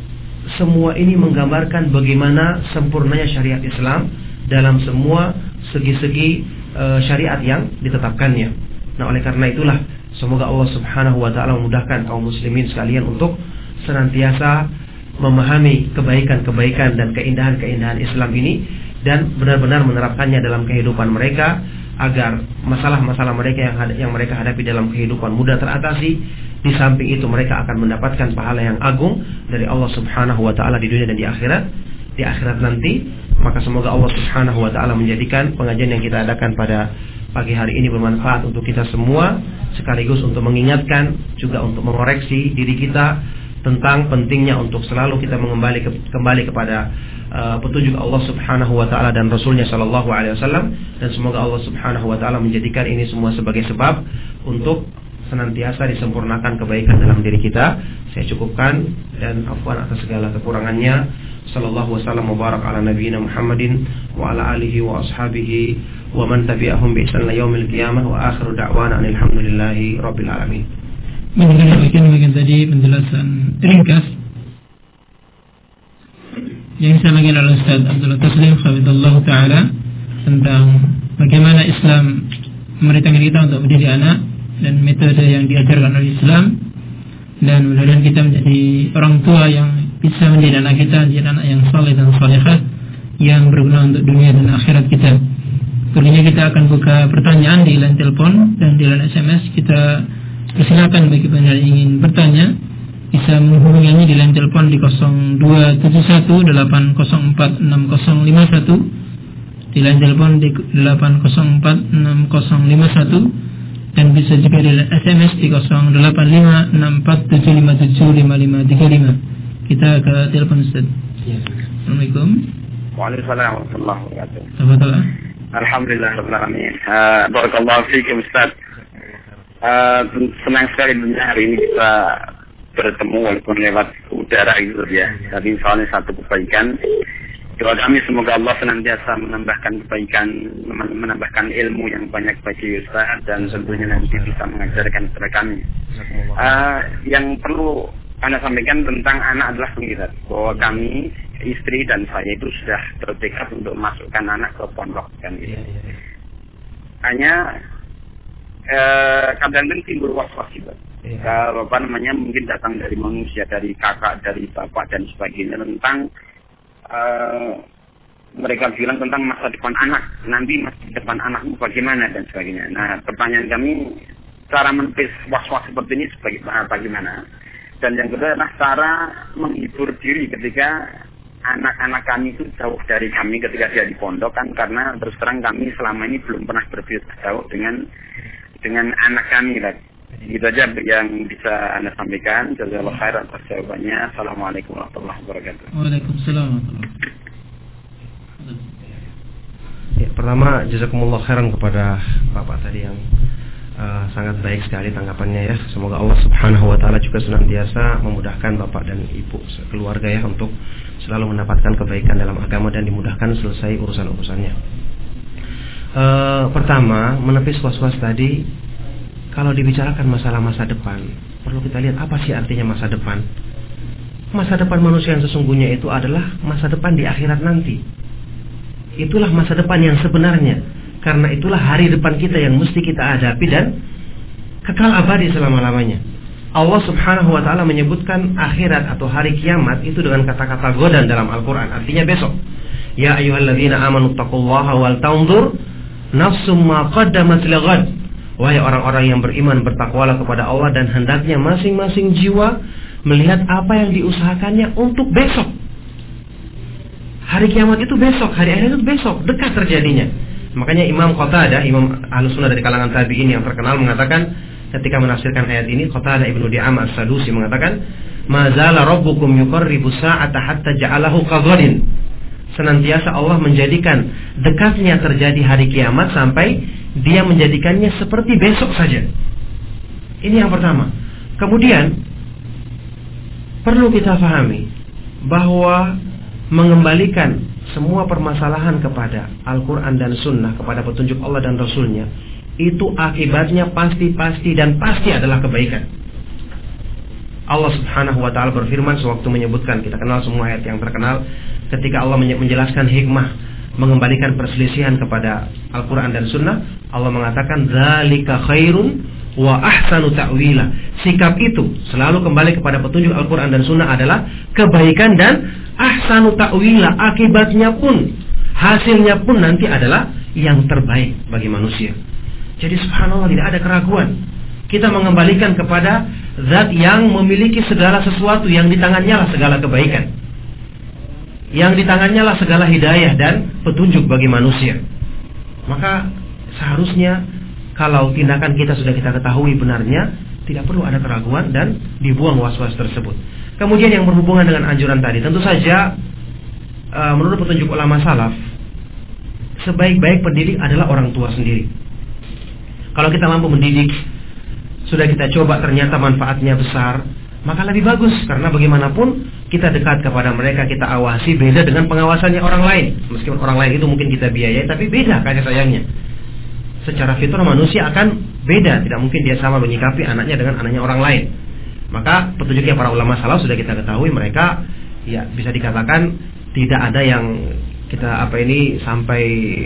semua ini menggambarkan bagaimana sempurnanya syariat Islam dalam semua segi-segi syariat yang ditetapkannya. Nah, oleh karena itulah semoga Allah Subhanahu wa ta'ala memudahkan kaum muslimin sekalian untuk senantiasa memahami kebaikan-kebaikan dan keindahan-keindahan Islam ini dan benar-benar menerapkannya dalam kehidupan mereka, agar masalah-masalah mereka yang mereka hadapi dalam kehidupan mudah teratasi. Di samping itu mereka akan mendapatkan pahala yang agung dari Allah Subhanahu wa taala di dunia dan di akhirat nanti. Maka semoga Allah Subhanahu wa taala menjadikan pengajian yang kita adakan pada pagi hari ini bermanfaat untuk kita semua, sekaligus untuk mengingatkan, juga untuk mengoreksi diri kita tentang pentingnya untuk selalu kita kembali kepada petunjuk Allah Subhanahu wa taala dan Rasulnya sallallahu alaihi wasallam. Dan semoga Allah Subhanahu wa taala menjadikan ini semua sebagai sebab untuk senantiasa disempurnakan kebaikan dalam diri kita. Saya cukupkan dan afwan atas segala kekurangannya. Sallallahu wasallam wa barak ala nabiyyina Muhammadin wa ala alihi wa ashabihi wa man tabi'ahum bi ihsan ila yaumil qiyamah wa akhiru da'wana alhamdulillahi rabbil alamin. Mengenai bagian tadi penjelasan ringkas yang disampaikan oleh Ustaz Abdullah Taslim hafizallahu taala tentang bagaimana Islam memerintahkan kita untuk mendidik anak dan metode yang diajarkan oleh Islam, dan mudah-mudahan kita menjadi orang tua yang bisa mendidik anak kita menjadi anak yang saleh dan salihah yang berguna untuk dunia dan akhirat kita. Tentunya kita akan buka pertanyaan di line telepon dan di line SMS. Kita persilakan bagi pendengar yang ingin bertanya bisa menghubungi di line telepon di 0271804651, di line telepon di 8046051, dan bisa juga di SMS di 085647575535. Kita ke telepon Ustaz. Assalamualaikum. Waalaikumsalam warahmatullahi wabarakatuh. Alhamdulillah. Alhamdulillahirabbil alamin. Barakallahu fiikum Ustaz. Senang sekali hari ini kita bertemu walaupun lewat udara gitu ya. Tapi soalnya satu kebaikan. Doa kami semoga Allah senantiasa menambahkan kebaikan, menambahkan ilmu yang banyak bagi Ustaz, dan tentunya nanti bisa mengajarkan kepada kami. Yang perlu Anda sampaikan tentang anak adalah pengirat, bahwa kami, istri dan saya itu sudah bertekad untuk masukkan anak ke pondok kan gitu. Hanya kadang-kadang timbul was-was gitu. Kalau mungkin datang dari manusia, dari kakak, dari bapak dan sebagainya, tentang mereka bilang tentang masa depan anak, nanti masa depan anakmu bagaimana dan sebagainya. Nah, pertanyaan kami, cara menepis was-was seperti ini bagaimana? Dan yang kedua adalah cara menghibur diri ketika anak-anak kami itu jauh dari kami ketika dia di pondok kan, karena terus terang kami selama ini belum pernah berpikir jauh dengan anak kami lah. Itu aja yang bisa Anda sampaikan. Jazakallahu khairan atas jawabannya. Assalamualaikum warahmatullahi wabarakatuh. Waalaikumsalam. Ya, pertama jazakumullah khairan kepada Bapak tadi yang sangat baik sekali tanggapannya ya. Semoga Allah Subhanahu wa taala juga senantiasa memudahkan Bapak dan Ibu keluarga ya untuk selalu mendapatkan kebaikan dalam agama dan dimudahkan selesai urusan-urusannya. Pertama, menepis was-was tadi. Kalau dibicarakan masalah masa depan, perlu kita lihat apa sih artinya masa depan. Masa depan manusia yang sesungguhnya itu adalah masa depan di akhirat nanti. Itulah masa depan yang sebenarnya. Karena itulah hari depan kita yang mesti kita hadapi dan kekal abadi selama-lamanya. Allah Subhanahu wa taala menyebutkan akhirat atau hari kiamat itu dengan kata-kata godan dalam Al-Qur'an, artinya besok. Ya ayyuhalladzina amanu taqullaha wal tanzur nafsum ma qaddamat lighad. Wahai orang-orang yang beriman, bertakwalah kepada Allah, dan hendaknya masing-masing jiwa melihat apa yang diusahakannya untuk besok. Hari kiamat itu besok, hari akhir itu besok, dekat terjadinya. Makanya Imam Qatadah, Imam Ahlussunnah dari kalangan tabi'in yang terkenal, mengatakan ketika menafsirkan ayat ini, Qatadah Ibnu Di'amah As-Sadusi mengatakan, "Mazala rabbukum yuqarribu sa'ata hatta ja'alahu qadrin." Senantiasa Allah menjadikan dekatnya terjadi hari kiamat sampai Dia menjadikannya seperti besok saja. Ini yang pertama. Kemudian perlu kita pahami bahwa mengembalikan semua permasalahan kepada Al-Quran dan Sunnah, kepada petunjuk Allah dan Rasulnya, itu akibatnya pasti dan pasti adalah kebaikan. Allah Subhanahu wa taala berfirman sewaktu menyebutkan, kita kenal semua ayat yang terkenal, ketika Allah menjelaskan hikmah mengembalikan perselisihan kepada Al-Quran dan Sunnah, Allah mengatakan dzalika khairun wa ahsanu ta'wila. Sikap itu selalu kembali kepada petunjuk Al-Quran dan Sunnah adalah kebaikan dan ahsanu ta'wila. Akibatnya pun, hasilnya pun nanti adalah yang terbaik bagi manusia. Jadi subhanallah, tidak ada keraguan. Kita mengembalikan kepada zat yang memiliki segala sesuatu, yang di tangannya lah segala kebaikan, yang di tangannya lah segala hidayah dan petunjuk bagi manusia. Maka seharusnya kalau tindakan kita sudah kita ketahui benarnya, tidak perlu ada keraguan dan dibuang was-was tersebut. Kemudian yang berhubungan dengan anjuran tadi, tentu saja menurut petunjuk ulama salaf, sebaik-baik pendidik adalah orang tua sendiri. Kalau kita mampu mendidik, sudah kita coba ternyata manfaatnya besar, maka lebih bagus. Karena bagaimanapun kita dekat kepada mereka, kita awasi, beda dengan pengawasannya orang lain. Meskipun orang lain itu mungkin kita biayai, tapi beda kasih sayangnya. Secara fitrah manusia akan beda, tidak mungkin dia sama menyikapi anaknya dengan anaknya orang lain. Maka petunjuknya para ulama salaf sudah kita ketahui, mereka ya bisa dikatakan tidak ada yang kita sampai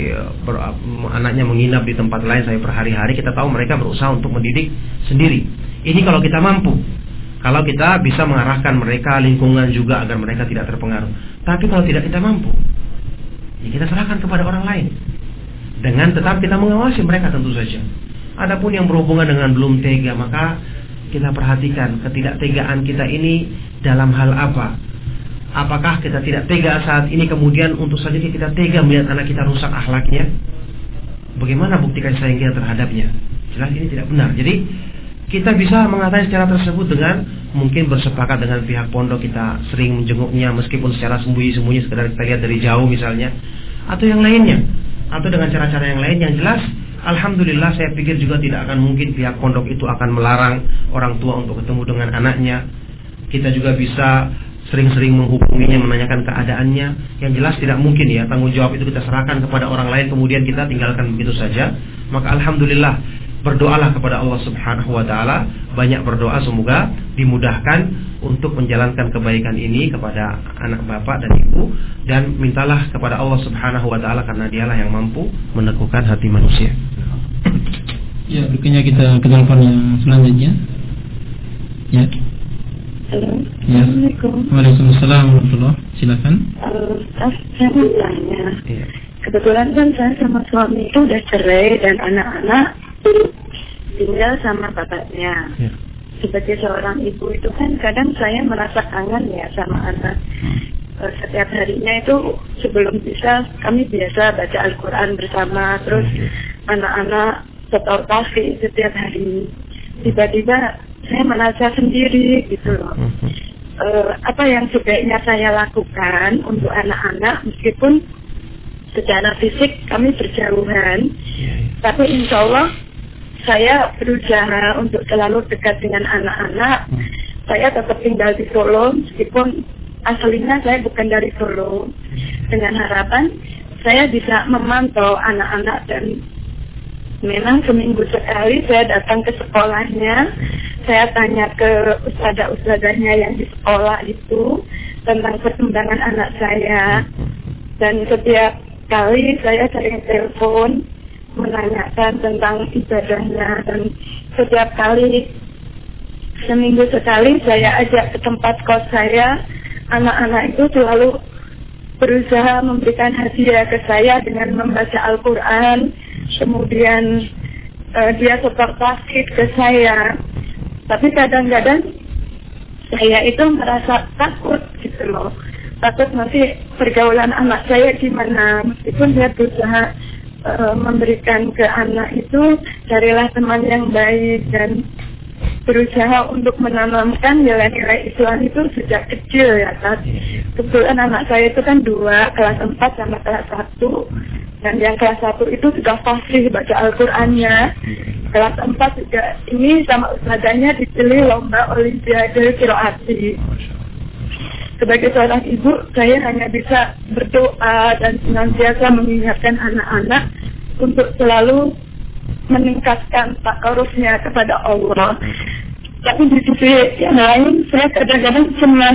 anaknya menginap di tempat lain sampai berhari-hari. Kita tahu mereka berusaha untuk mendidik sendiri. Ini kalau kita mampu, kalau kita bisa mengarahkan mereka, lingkungan juga agar mereka tidak terpengaruh. Tapi kalau tidak kita mampu, ya kita serahkan kepada orang lain, dengan tetap kita mengawasi mereka tentu saja. Adapun yang berhubungan dengan belum tega, maka kita perhatikan ketidaktegaan kita ini dalam hal apa. Apakah kita tidak tega saat ini kemudian untuk saja kita tega melihat anak kita rusak akhlaknya? Bagaimana bukti kasih sayang kita terhadapnya? Jelas ini tidak benar. Jadi kita bisa mengatasi secara tersebut dengan mungkin bersepakat dengan pihak pondok, kita sering menjenguknya meskipun secara sembunyi-sembunyi, sekedar kita lihat dari jauh misalnya, atau yang lainnya, atau dengan cara-cara yang lain. Yang jelas alhamdulillah saya pikir juga tidak akan mungkin pihak pondok itu akan melarang orang tua untuk ketemu dengan anaknya. Kita juga bisa sering-sering menghubunginya, menanyakan keadaannya. Yang jelas tidak mungkin ya tanggung jawab itu kita serahkan kepada orang lain kemudian kita tinggalkan begitu saja. Maka alhamdulillah, berdoalah kepada Allah Subhanahu wa taala, banyak berdoa semoga dimudahkan untuk menjalankan kebaikan ini kepada anak bapak dan ibu, dan mintalah kepada Allah Subhanahu wa taala karena dialah yang mampu meneguhkan hati manusia. Ya, berikutnya kita ke telepon yang selanjutnya. Ya. Halo. Ya. Assalamualaikum. Waalaikumsalam warahmatullahi. Silakan. Saya mau tanya. Iya. Kebetulan kan saya sama suami itu udah cerai dan anak-anak tinggal sama bapaknya. Ya. Sebagai seorang ibu itu kan kadang saya merasa kangen ya sama anak. Setiap harinya itu sebelum bisa kami biasa baca Al-Quran bersama. Terus anak-anak setor tafi setiap hari. Tiba-tiba saya merasa sendiri gitu loh. Apa yang sebaiknya saya lakukan untuk anak-anak meskipun secara fisik kami berjauhan, tapi insya Allah saya berusaha untuk selalu dekat dengan anak-anak. Saya tetap tinggal di Solo meskipun aslinya saya bukan dari Solo, dengan harapan saya bisa memantau anak-anak. Dan memang seminggu sekali saya datang ke sekolahnya. Saya tanya ke ustadzah-ustadzahnya yang di sekolah itu tentang perkembangan anak saya. Dan setiap kali saya sering telepon menanyakan tentang ibadahnya. Dan setiap kali, seminggu sekali saya ajak ke tempat kos saya. Anak-anak itu selalu berusaha memberikan hadiah ke saya dengan membaca Al-Quran. Kemudian dia setor taskit ke saya. Tapi kadang-kadang saya itu merasa takut gitu loh. Takut nanti pergaulan anak saya gimana. Meskipun saya berusaha memberikan ke anak itu, carilah teman yang baik dan berusaha untuk menanamkan nilai-nilai Islam itu sejak kecil ya Tad. Kebetulan anak saya itu kan 2, kelas 4 sama kelas 1. Dan yang kelas 1 itu sudah fasih baca Al-Qurannya. Kelas 4 juga ini sama ustadzanya dipilih lomba olimpiade qiraati. Sebagai seorang ibu, saya hanya bisa berdoa dan senantiasa mengingatkan anak-anak untuk selalu meningkatkan takarufnya kepada Allah. Tapi di sisi yang lain, saya kadang-kadang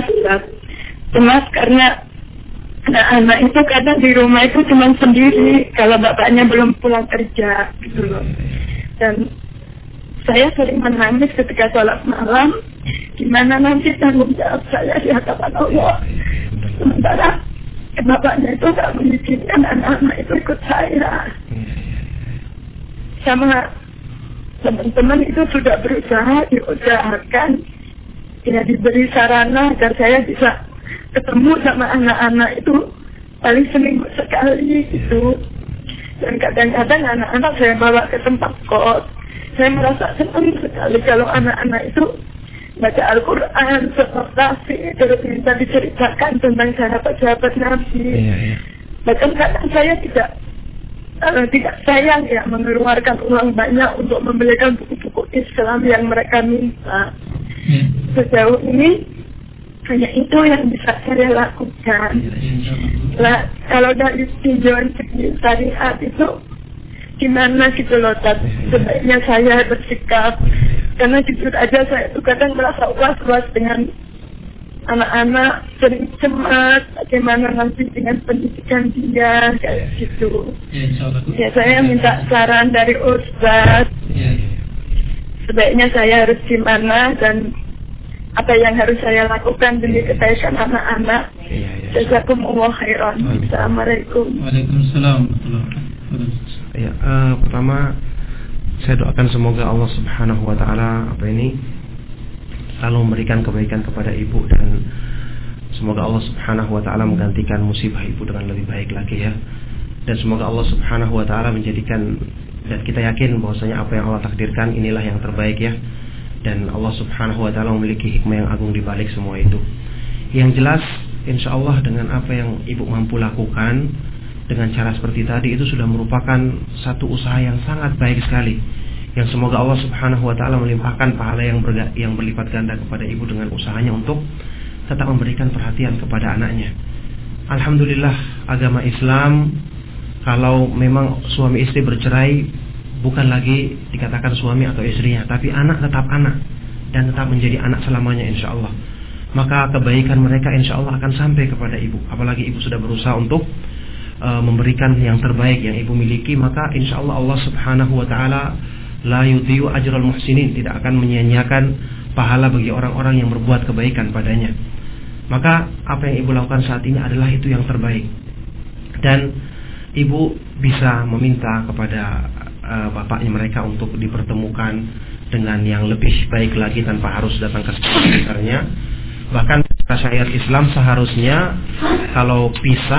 cemas karena anak-anak itu kadang di rumah itu cuma sendiri kalau bapaknya belum pulang kerja gitu loh. Dan saya sering menangis ketika sholat malam, gimana nanti tanggung jawab saya di hadapan Allah. Sementara bapaknya itu nggak mengizinkan anak-anak itu ikut saya. Sama teman-teman itu sudah berusaha, diusahakan, ya diberi sarana agar saya bisa ketemu sama anak-anak itu paling seminggu sekali gitu. Dan kadang-kadang anak-anak saya bawa ke tempat kos. Saya merasa senang sekali kalau anak-anak itu baca Al-Quran, seperti terus minta diceritakan tentang sahabat-sahabat Nabi. Bahkan kadang saya tidak sayang ya mengeluarkan uang banyak untuk membelikan buku-buku Islam yang mereka minta. Sejauh ini hanya itu yang bisa saya lakukan. Nah, kalau dari tinjauan segi syariat itu gimana gitu loh, sebaiknya saya bersikap, karena jujur aja saya itu kadang merasa was-was dengan anak-anak, sering cemas bagaimana nanti dengan pendidikan dia kayak gitu. Ya saya minta saran dari Ustaz, sebaiknya saya harus gimana dan apa yang harus saya lakukan demi kebaikan anak-anak. Jazakumullah khairan. Assalamualaikum. Waalaikumsalam. Ya, pertama saya doakan semoga Allah Subhanahu wa taala selalu memberikan kebaikan kepada ibu, dan semoga Allah Subhanahu wa taala menggantikan musibah ibu dengan lebih baik lagi ya. Dan semoga Allah Subhanahu wa taala menjadikan, dan kita yakin bahwasanya apa yang Allah takdirkan inilah yang terbaik ya. Dan Allah Subhanahu wa taala memiliki hikmah yang agung di balik semua itu. Yang jelas insyaallah dengan apa yang ibu mampu lakukan dengan cara seperti tadi itu sudah merupakan satu usaha yang sangat baik sekali, yang semoga Allah Subhanahu wa taala melimpahkan pahala yang berlipat ganda kepada ibu dengan usahanya untuk tetap memberikan perhatian kepada anaknya. Alhamdulillah, agama Islam kalau memang suami istri bercerai bukan lagi dikatakan suami atau istrinya, tapi anak tetap anak dan tetap menjadi anak selamanya insyaallah. Maka kebaikan mereka insyaallah akan sampai kepada ibu. Apalagi ibu sudah berusaha untuk memberikan yang terbaik yang ibu miliki, maka insyaallah Allah Subhanahu wa taala la yudhi'u ajral muhsinin, tidak akan menyia-nyiakan pahala bagi orang-orang yang berbuat kebaikan padanya. Maka apa yang ibu lakukan saat ini adalah itu yang terbaik. Dan ibu bisa meminta kepada bapaknya mereka untuk dipertemukan dengan yang lebih baik lagi tanpa harus datang ke sekitarnya. Bahkan syariat Islam seharusnya kalau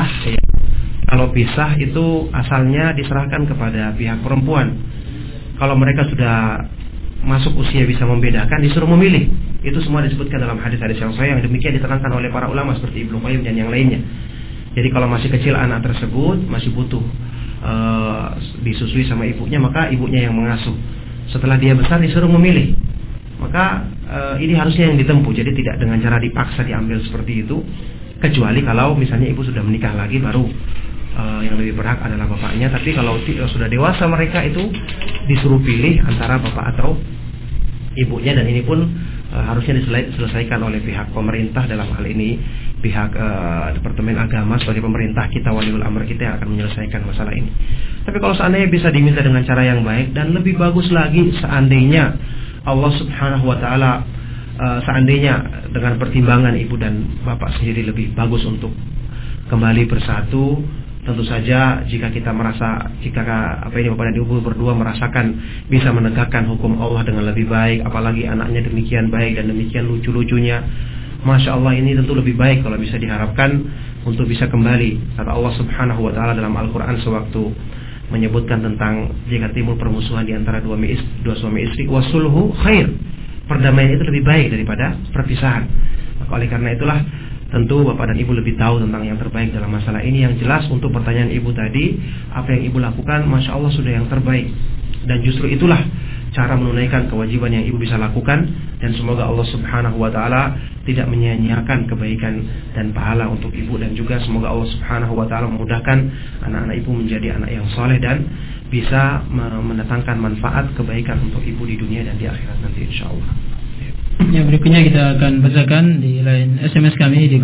pisah itu asalnya diserahkan kepada pihak perempuan. Kalau mereka sudah masuk usia bisa membedakan, disuruh memilih. Itu semua disebutkan dalam hadis-hadis yang sahih, yang demikian diterangkan oleh para ulama seperti Ibnu Qayyim dan yang lainnya. Jadi kalau masih kecil anak tersebut masih butuh disusui sama ibunya, maka ibunya yang mengasuh. Setelah dia besar disuruh memilih. Maka ini harusnya yang ditempuh. Jadi tidak dengan cara dipaksa diambil seperti itu. Kecuali kalau misalnya ibu sudah menikah lagi, baru yang lebih berhak adalah bapaknya. Tapi kalau sudah dewasa mereka itu disuruh pilih antara bapak atau ibunya, dan ini pun harusnya diselesaikan oleh pihak pemerintah, dalam hal ini pihak Departemen Agama sebagai pemerintah kita, waliul amr kita yang akan menyelesaikan masalah ini. Tapi kalau seandainya bisa diminta dengan cara yang baik, dan lebih bagus lagi seandainya Allah Subhanahu wa taala seandainya dengan pertimbangan ibu dan bapak sendiri lebih bagus untuk kembali bersatu. Tentu saja jika kita merasa, bapak dan ibu berdua merasakan bisa menegakkan hukum Allah dengan lebih baik, apalagi anaknya demikian baik dan demikian lucu-lucunya, Masya Allah, ini tentu lebih baik kalau bisa diharapkan untuk bisa kembali. Kata Allah Subhanahu wa taala dalam Al-Quran sewaktu menyebutkan tentang jika timbul permusuhan di antara dua suami istri, wasulhu khair, perdamaian itu lebih baik daripada perpisahan. Maka oleh karena itulah tentu bapak dan ibu lebih tahu tentang yang terbaik dalam masalah ini. Yang jelas untuk pertanyaan ibu tadi, apa yang ibu lakukan Masya Allah sudah yang terbaik, dan justru itulah cara menunaikan kewajiban yang ibu bisa lakukan. Dan semoga Allah Subhanahu wa taala tidak menyia-nyiakan kebaikan dan pahala untuk ibu, dan juga semoga Allah Subhanahu wa taala memudahkan anak-anak ibu menjadi anak yang soleh dan bisa mendatangkan manfaat kebaikan untuk ibu di dunia dan di akhirat nanti insyaallah. Yang berikutnya kita akan bacakan di line SMS kami di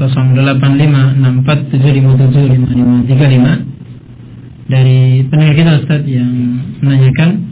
085475775535 dari pendengar kita Ustaz yang menanyakan.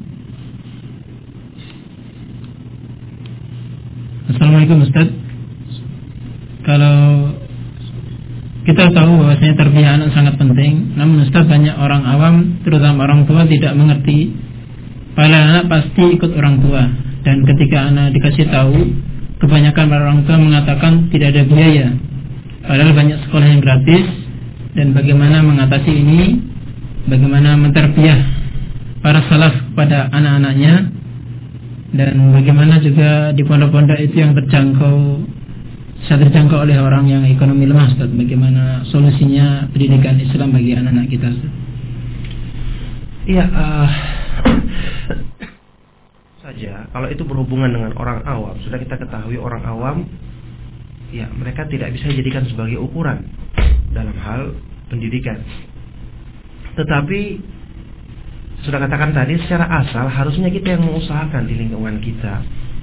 Assalamualaikum Ustaz. Kalau kita tahu bahwasanya tarbiyah anak sangat penting. Namun Ustaz, banyak orang awam, terutama orang tua, tidak mengerti padahal anak pasti ikut orang tua. Dan ketika anak dikasih tahu, kebanyakan orang tua mengatakan tidak ada biaya, padahal banyak sekolah yang gratis. Dan bagaimana mengatasi ini, bagaimana mentarbiyah para salaf kepada anak-anaknya, dan bagaimana juga di pondok-pondok itu yang bisa terjangkau oleh orang yang ekonomi lemah, Ustaz. Bagaimana solusinya pendidikan Islam bagi anak-anak kita, Ustaz? Iya, saja kalau itu berhubungan dengan orang awam, sudah kita ketahui orang awam, ya mereka tidak bisa dijadikan sebagai ukuran dalam hal pendidikan. Tetapi sudah katakan tadi, secara asal harusnya kita yang mengusahakan di lingkungan kita,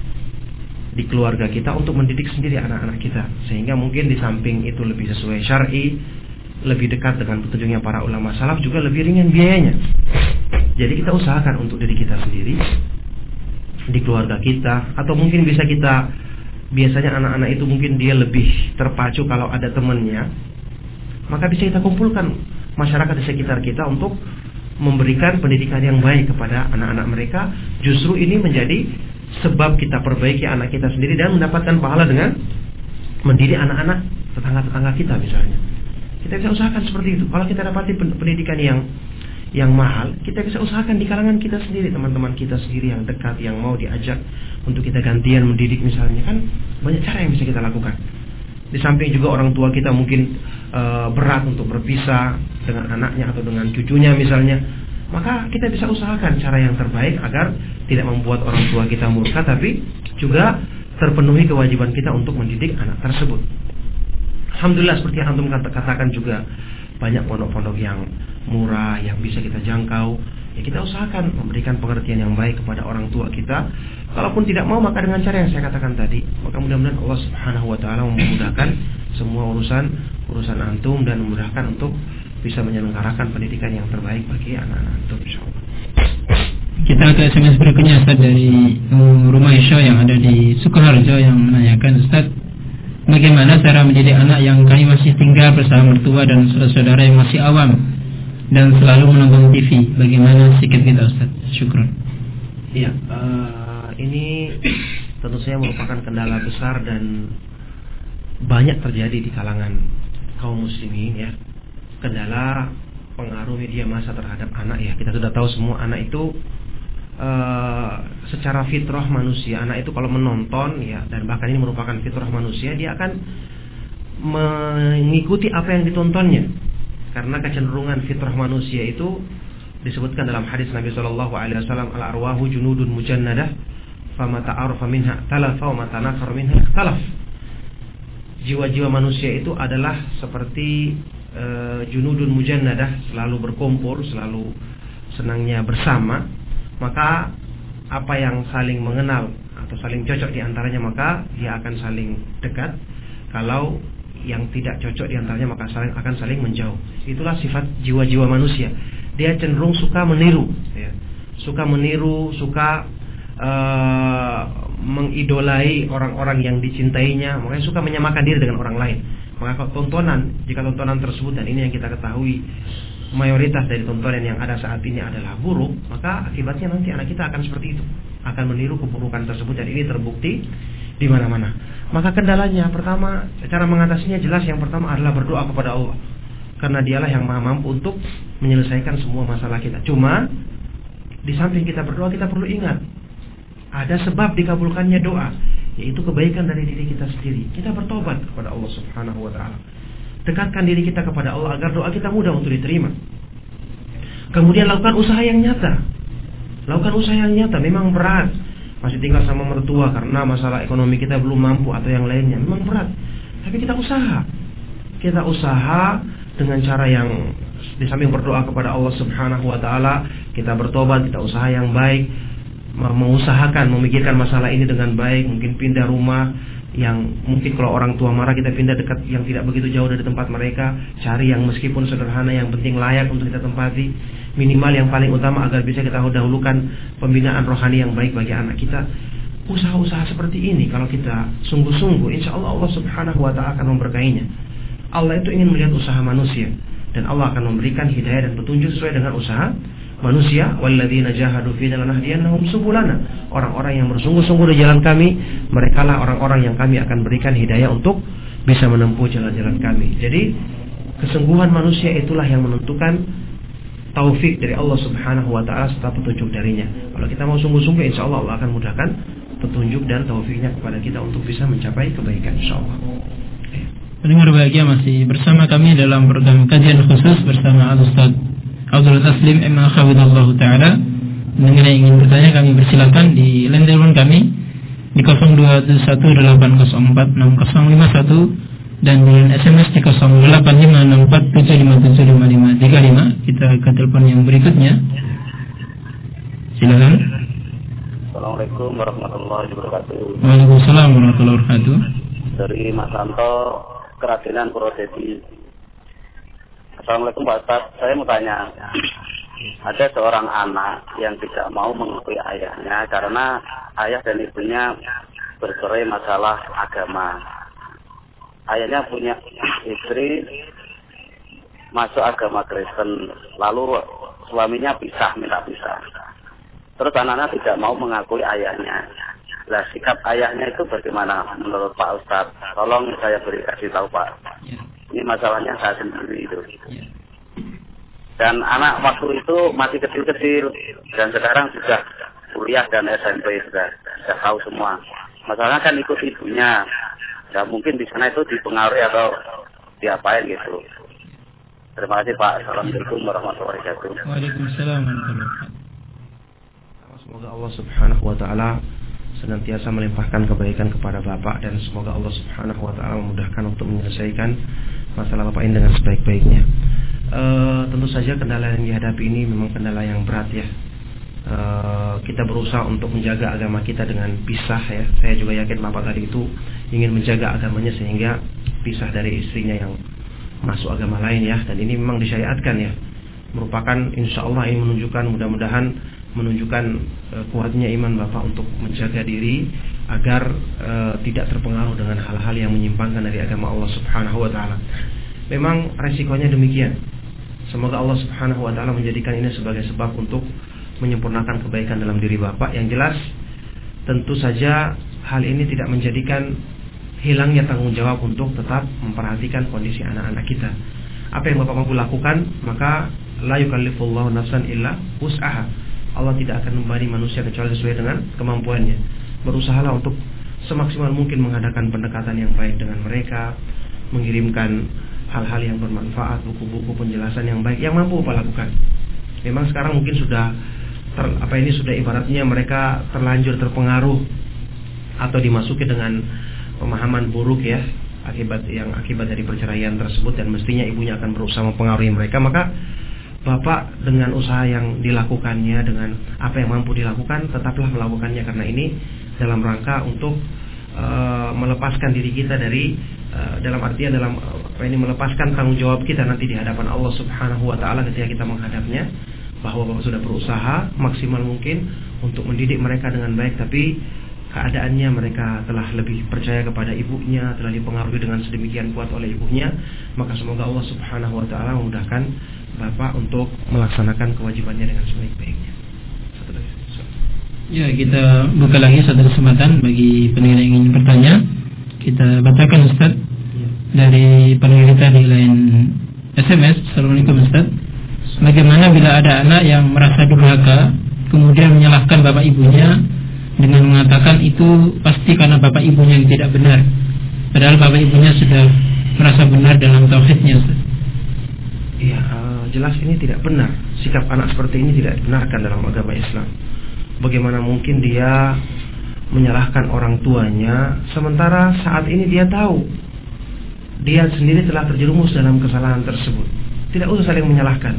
di keluarga kita, untuk mendidik sendiri anak-anak kita, sehingga mungkin di samping itu lebih sesuai syar'i, lebih dekat dengan petunjuknya para ulama salaf, juga lebih ringan biayanya. Jadi kita usahakan untuk diri kita sendiri di keluarga kita, atau mungkin bisa kita, biasanya anak-anak itu mungkin dia lebih terpacu kalau ada temannya, maka bisa kita kumpulkan masyarakat di sekitar kita untuk memberikan pendidikan yang baik kepada anak-anak mereka. Justru ini menjadi sebab kita perbaiki anak kita sendiri dan mendapatkan pahala dengan mendidik anak-anak tetangga-tetangga kita misalnya. Kita bisa usahakan seperti itu. Kalau kita dapati pendidikan yang mahal, kita bisa usahakan di kalangan kita sendiri, teman-teman kita sendiri yang dekat, yang mau diajak untuk kita gantian mendidik misalnya. Kan banyak cara yang bisa kita lakukan. Di samping juga orang tua kita mungkin berat untuk berpisah dengan anaknya atau dengan cucunya misalnya, maka kita bisa usahakan cara yang terbaik agar tidak membuat orang tua kita murka, tapi juga terpenuhi kewajiban kita untuk mendidik anak tersebut. Alhamdulillah, seperti yang antum katakan juga, banyak pondok-pondok yang murah yang bisa kita jangkau. Ya kita usahakan memberikan pengertian yang baik kepada orang tua kita. Kalaupun tidak mau, maka dengan cara yang saya katakan tadi, maka mudah-mudahan Allah Subhanahu wa taala memudahkan semua urusan antum dan memudahkan untuk bisa menyelenggarakan pendidikan yang terbaik bagi anak-anak antum, insyaallah. Kita ke SMS berikutnya, Ustaz, dari Rumah Isya yang ada di Sukoharjo, yang menanyakan, Ustaz, bagaimana cara mendidik anak yang kami masih tinggal bersama mertua dan saudara-saudara yang masih awam dan selalu menonton TV? Bagaimana sikap kita, Ustaz? Syukran. Iya, ini tentu saja merupakan kendala besar dan banyak terjadi di kalangan kaum muslimin, ya. Kendala pengaruh media massa terhadap anak, ya. Kita sudah tahu semua anak itu secara fitrah manusia, anak itu kalau menonton, ya, dan bahkan ini merupakan fitrah manusia, dia akan mengikuti apa yang ditontonnya. Karena kecenderungan fitrah manusia itu disebutkan dalam hadis Nabi SAW, al-arwahu junudun mujannadah, fama ta'arufa minha talafa wa ma tanakar minha talaf. Jiwa-jiwa manusia itu adalah seperti junudun mujannadah, selalu berkumpul, selalu senangnya bersama. Maka apa yang saling mengenal atau saling cocok di antaranya, maka dia akan saling dekat. Kalau yang tidak cocok di antaranya, maka akan saling menjauh. Itulah sifat jiwa-jiwa manusia. Dia cenderung suka meniru, ya. Suka meniru, suka mengidolai orang-orang yang dicintainya, makanya suka menyamakan diri dengan orang lain. Maka jika tontonan tersebut, dan ini yang kita ketahui, mayoritas dari tontonan yang ada saat ini adalah buruk, maka akibatnya nanti anak kita akan seperti itu, akan meniru keburukan tersebut, dan ini terbukti di mana-mana. Maka kendalanya pertama, cara mengatasinya jelas, yang pertama adalah berdoa kepada Allah, karena dialah yang maha mampu untuk menyelesaikan semua masalah kita. Cuma di samping kita berdoa, kita perlu ingat ada sebab dikabulkannya doa, yaitu kebaikan dari diri kita sendiri. Kita bertobat kepada Allah Subhanahu wa taala. Dekatkan diri kita kepada Allah agar doa kita mudah untuk diterima. Kemudian lakukan usaha yang nyata. Lakukan usaha yang nyata. Memang berat, masih tinggal sama mertua karena masalah ekonomi kita belum mampu atau yang lainnya. Memang berat. Tapi kita usaha. Kita usaha dengan cara yang, di samping berdoa kepada Allah Subhanahu wa taala, kita bertobat, kita usaha yang baik, mengusahakan memikirkan masalah ini dengan baik. Mungkin pindah rumah yang mungkin kalau orang tua marah, kita pindah dekat yang tidak begitu jauh dari tempat mereka. Cari yang meskipun sederhana, yang penting layak untuk kita tempati. Minimal yang paling utama agar bisa kita dahulukan pembinaan rohani yang baik bagi anak kita. Usaha-usaha seperti ini kalau kita sungguh-sungguh, insya Allah Allah Subhanahu wa ta'ala akan memberkahinya. Allah itu ingin melihat usaha manusia, dan Allah akan memberikan hidayah dan petunjuk sesuai dengan usaha manusia. Walladzina jahadu fina lanahdiyannahum subulana. Orang-orang yang bersungguh-sungguh di jalan kami, merekalah orang-orang yang kami akan berikan hidayah untuk bisa menempuh jalan-jalan kami. Jadi kesungguhan manusia itulah yang menentukan taufik dari Allah Subhanahu wa taala serta petunjuk darinya. Kalau kita mau sungguh-sungguh, insyaallah Allah akan mudahkan petunjuk dan taufiknya kepada kita untuk bisa mencapai kebaikan, insyaallah. Pendengar bahagia, masih bersama kami dalam program kajian khusus bersama Al-Ustaz Abdul Taslim Emma Khawidallahu Ta'ala. Pendengar yang ingin bertanya, kami persilakan di line telepon kami di 0218046051 dan di SMS di 085647575535. Kita ke telepon yang berikutnya. Silakan. Assalamualaikum warahmatullahi wabarakatuh. Waalaikumsalam warahmatullahi wabarakatuh. Dari Mas Santo, Kerajinan Purwodadi. Assalamualaikum Pak Ustaz, saya mau tanya, ada seorang anak yang tidak mau mengakui ayahnya karena ayah dan ibunya bercerai masalah agama. Ayahnya punya istri masuk agama Kristen, lalu suaminya minta pisah. Terus anaknya tidak mau mengakui ayahnya. Nah, sikap ayahnya itu bagaimana menurut Pak Ustaz? Tolong saya kasih tahu Pak. Ini masalahnya saya sendiri itu. Dan anak waktu itu masih kecil-kecil dan sekarang sudah kuliah dan SMP, sudah tahu semua. Masalahnya kan ikut ibunya. Ya mungkin di sana itu dipengaruhi atau diapain gitu. Terima kasih Pak. Assalamualaikum warahmatullahi wabarakatuh. Waalaikumsalam warahmatullahi wabarakatuh. Semoga Allah Subhanahu wa taala senantiasa melimpahkan kebaikan kepada Bapak, dan semoga Allah Subhanahu wa taala memudahkan untuk menyelesaikan masalah Bapak ini dengan sebaik-baiknya. Tentu saja kendala yang dihadapi ini memang kendala yang berat ya. Kita berusaha untuk menjaga agama kita dengan pisah ya. Saya juga yakin Bapak tadi itu ingin menjaga agamanya sehingga pisah dari istrinya yang masuk agama lain ya. Dan ini memang disyariatkan ya. Merupakan insya Allah ini mudah-mudahan menunjukkan kuatnya iman Bapak untuk menjaga diri agar tidak terpengaruh dengan hal-hal yang menyimpangkan dari agama Allah Subhanahu wa taala. Memang resikonya demikian. Semoga Allah Subhanahu wa taala menjadikan ini sebagai sebab untuk menyempurnakan kebaikan dalam diri Bapak. Yang jelas tentu saja hal ini tidak menjadikan hilangnya tanggung jawab untuk tetap memperhatikan kondisi anak-anak kita. Apa yang Bapak mampu lakukan, maka la yukallifullahu nafsan illa wus'aha. Allah tidak akan membebani manusia kecuali sesuai dengan kemampuannya. Berusahalah untuk semaksimal mungkin mengadakan pendekatan yang baik dengan mereka, mengirimkan hal-hal yang bermanfaat, buku-buku penjelasan yang baik yang mampu Bapak lakukan. Memang sekarang mungkin sudah sudah ibaratnya mereka terlanjur terpengaruh atau dimasuki dengan pemahaman buruk ya, akibat dari perceraian tersebut, dan mestinya ibunya akan berusaha mempengaruhi mereka. Maka Bapak dengan usaha yang dilakukannya, dengan apa yang mampu dilakukan, tetaplah melakukannya, karena ini dalam rangka untuk melepaskan diri kita dari melepaskan tanggung jawab kita nanti di hadapan Allah Subhanahu wa taala ketika kita menghadapnya, bahwa Bapak sudah berusaha maksimal mungkin untuk mendidik mereka dengan baik, tapi keadaannya mereka telah lebih percaya kepada ibunya, telah dipengaruhi dengan sedemikian kuat oleh ibunya. Maka semoga Allah Subhanahu wa taala memudahkan Bapak untuk melaksanakan kewajibannya dengan sebaik-baiknya. Ya, kita buka lagi satu kesempatan bagi pendengar yang ingin bertanya. Kita bacakan Ustaz dari pendengar kita di line SMS. Assalamualaikum Ustaz. Bagaimana bila ada anak yang merasa durhaka kemudian menyalahkan bapak ibunya dengan mengatakan itu pasti karena bapak ibunya yang tidak benar, padahal bapak ibunya sudah merasa benar dalam tauhidnya Ustaz? Iya, jelas ini tidak benar. Sikap anak seperti ini tidak dibenarkan dalam agama Islam. Bagaimana mungkin dia menyalahkan orang tuanya sementara saat ini dia tahu dia sendiri telah terjerumus dalam kesalahan tersebut. Tidak usah saling menyalahkan.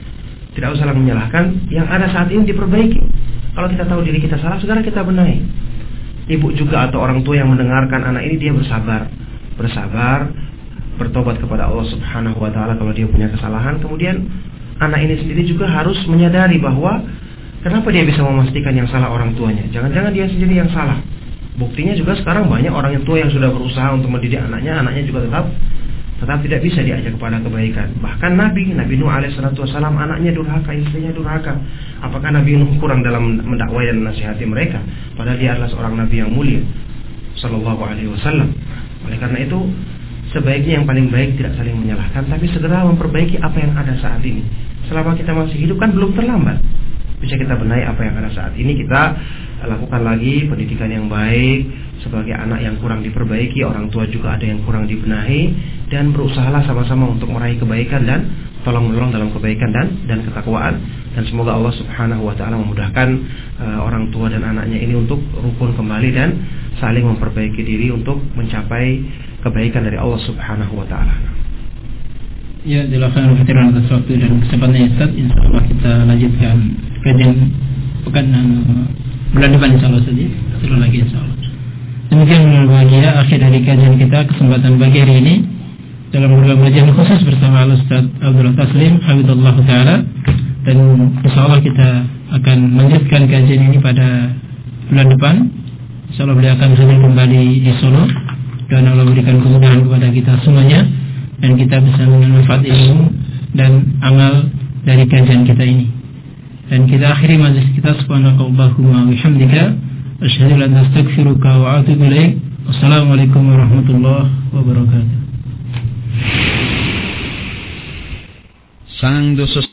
Yang ada saat ini diperbaiki. Kalau kita tahu diri kita salah, segera kita benahi. Ibu juga atau orang tua yang mendengarkan anak ini, dia bersabar, bertobat kepada Allah Subhanahu wa taala kalau dia punya kesalahan. Kemudian anak ini sendiri juga harus menyadari bahwa kenapa dia bisa memastikan yang salah orang tuanya. Jangan-jangan dia sendiri yang salah. Buktinya juga sekarang banyak orang tua yang sudah berusaha untuk mendidik anaknya juga tetap tetap tidak bisa diajak kepada kebaikan. Bahkan Nabi Nuh alaihissalatu wassalam, anaknya durhaka, istrinya durhaka. Apakah Nabi Nuh kurang dalam mendakwai dan menasihati mereka? Padahal dia adalah seorang Nabi yang mulia, sallallahu alaihi wasallam. Oleh karena itu, sebaiknya yang paling baik tidak saling menyalahkan, tapi segera memperbaiki apa yang ada saat ini. Selama kita masih hidup kan belum terlambat. Bisa kita benahi apa yang ada saat ini. Kita lakukan lagi pendidikan yang baik. Sebagai anak yang kurang diperbaiki, orang tua juga ada yang kurang dibenahi, dan berusahalah sama-sama untuk meraih kebaikan dan tolong-menolong dalam kebaikan dan ketakwaan. Dan semoga Allah Subhanahu wa taala memudahkan orang tua dan anaknya ini untuk rukun kembali dan saling memperbaiki diri untuk mencapai kebaikan dari Allah Subhanahu wa taala. Ya, silakan khairan atas waktu dan kesempatannya Ustaz. Insyaallah kita lanjutkan kajian pekan bulan depan insyaallah saja. Terus lagi insyaallah. Demikian bahagia akhir dari kajian kita kesempatan pagi hari ini dalam program kajian khusus bersama Al-Ustaz Abdullah Taslim Hafizahullah Ta'ala, dan insyaallah kita akan melanjutkan kajian ini pada bulan depan. Insyaallah beliau akan hadir kembali di Solo, dan Allah berikan kemudahan kepada kita semuanya dan kita bisa mengambil manfaat ilmu dan amal dari kajian kita ini. Dan kita akhiri majlis kita, subhanakallahumma wa bihamdika asyhadu an la ilaha illa anta astaghfiruka wa atubu ilaik. Wassalamualaikum warahmatullahi wabarakatuh. Sang dosa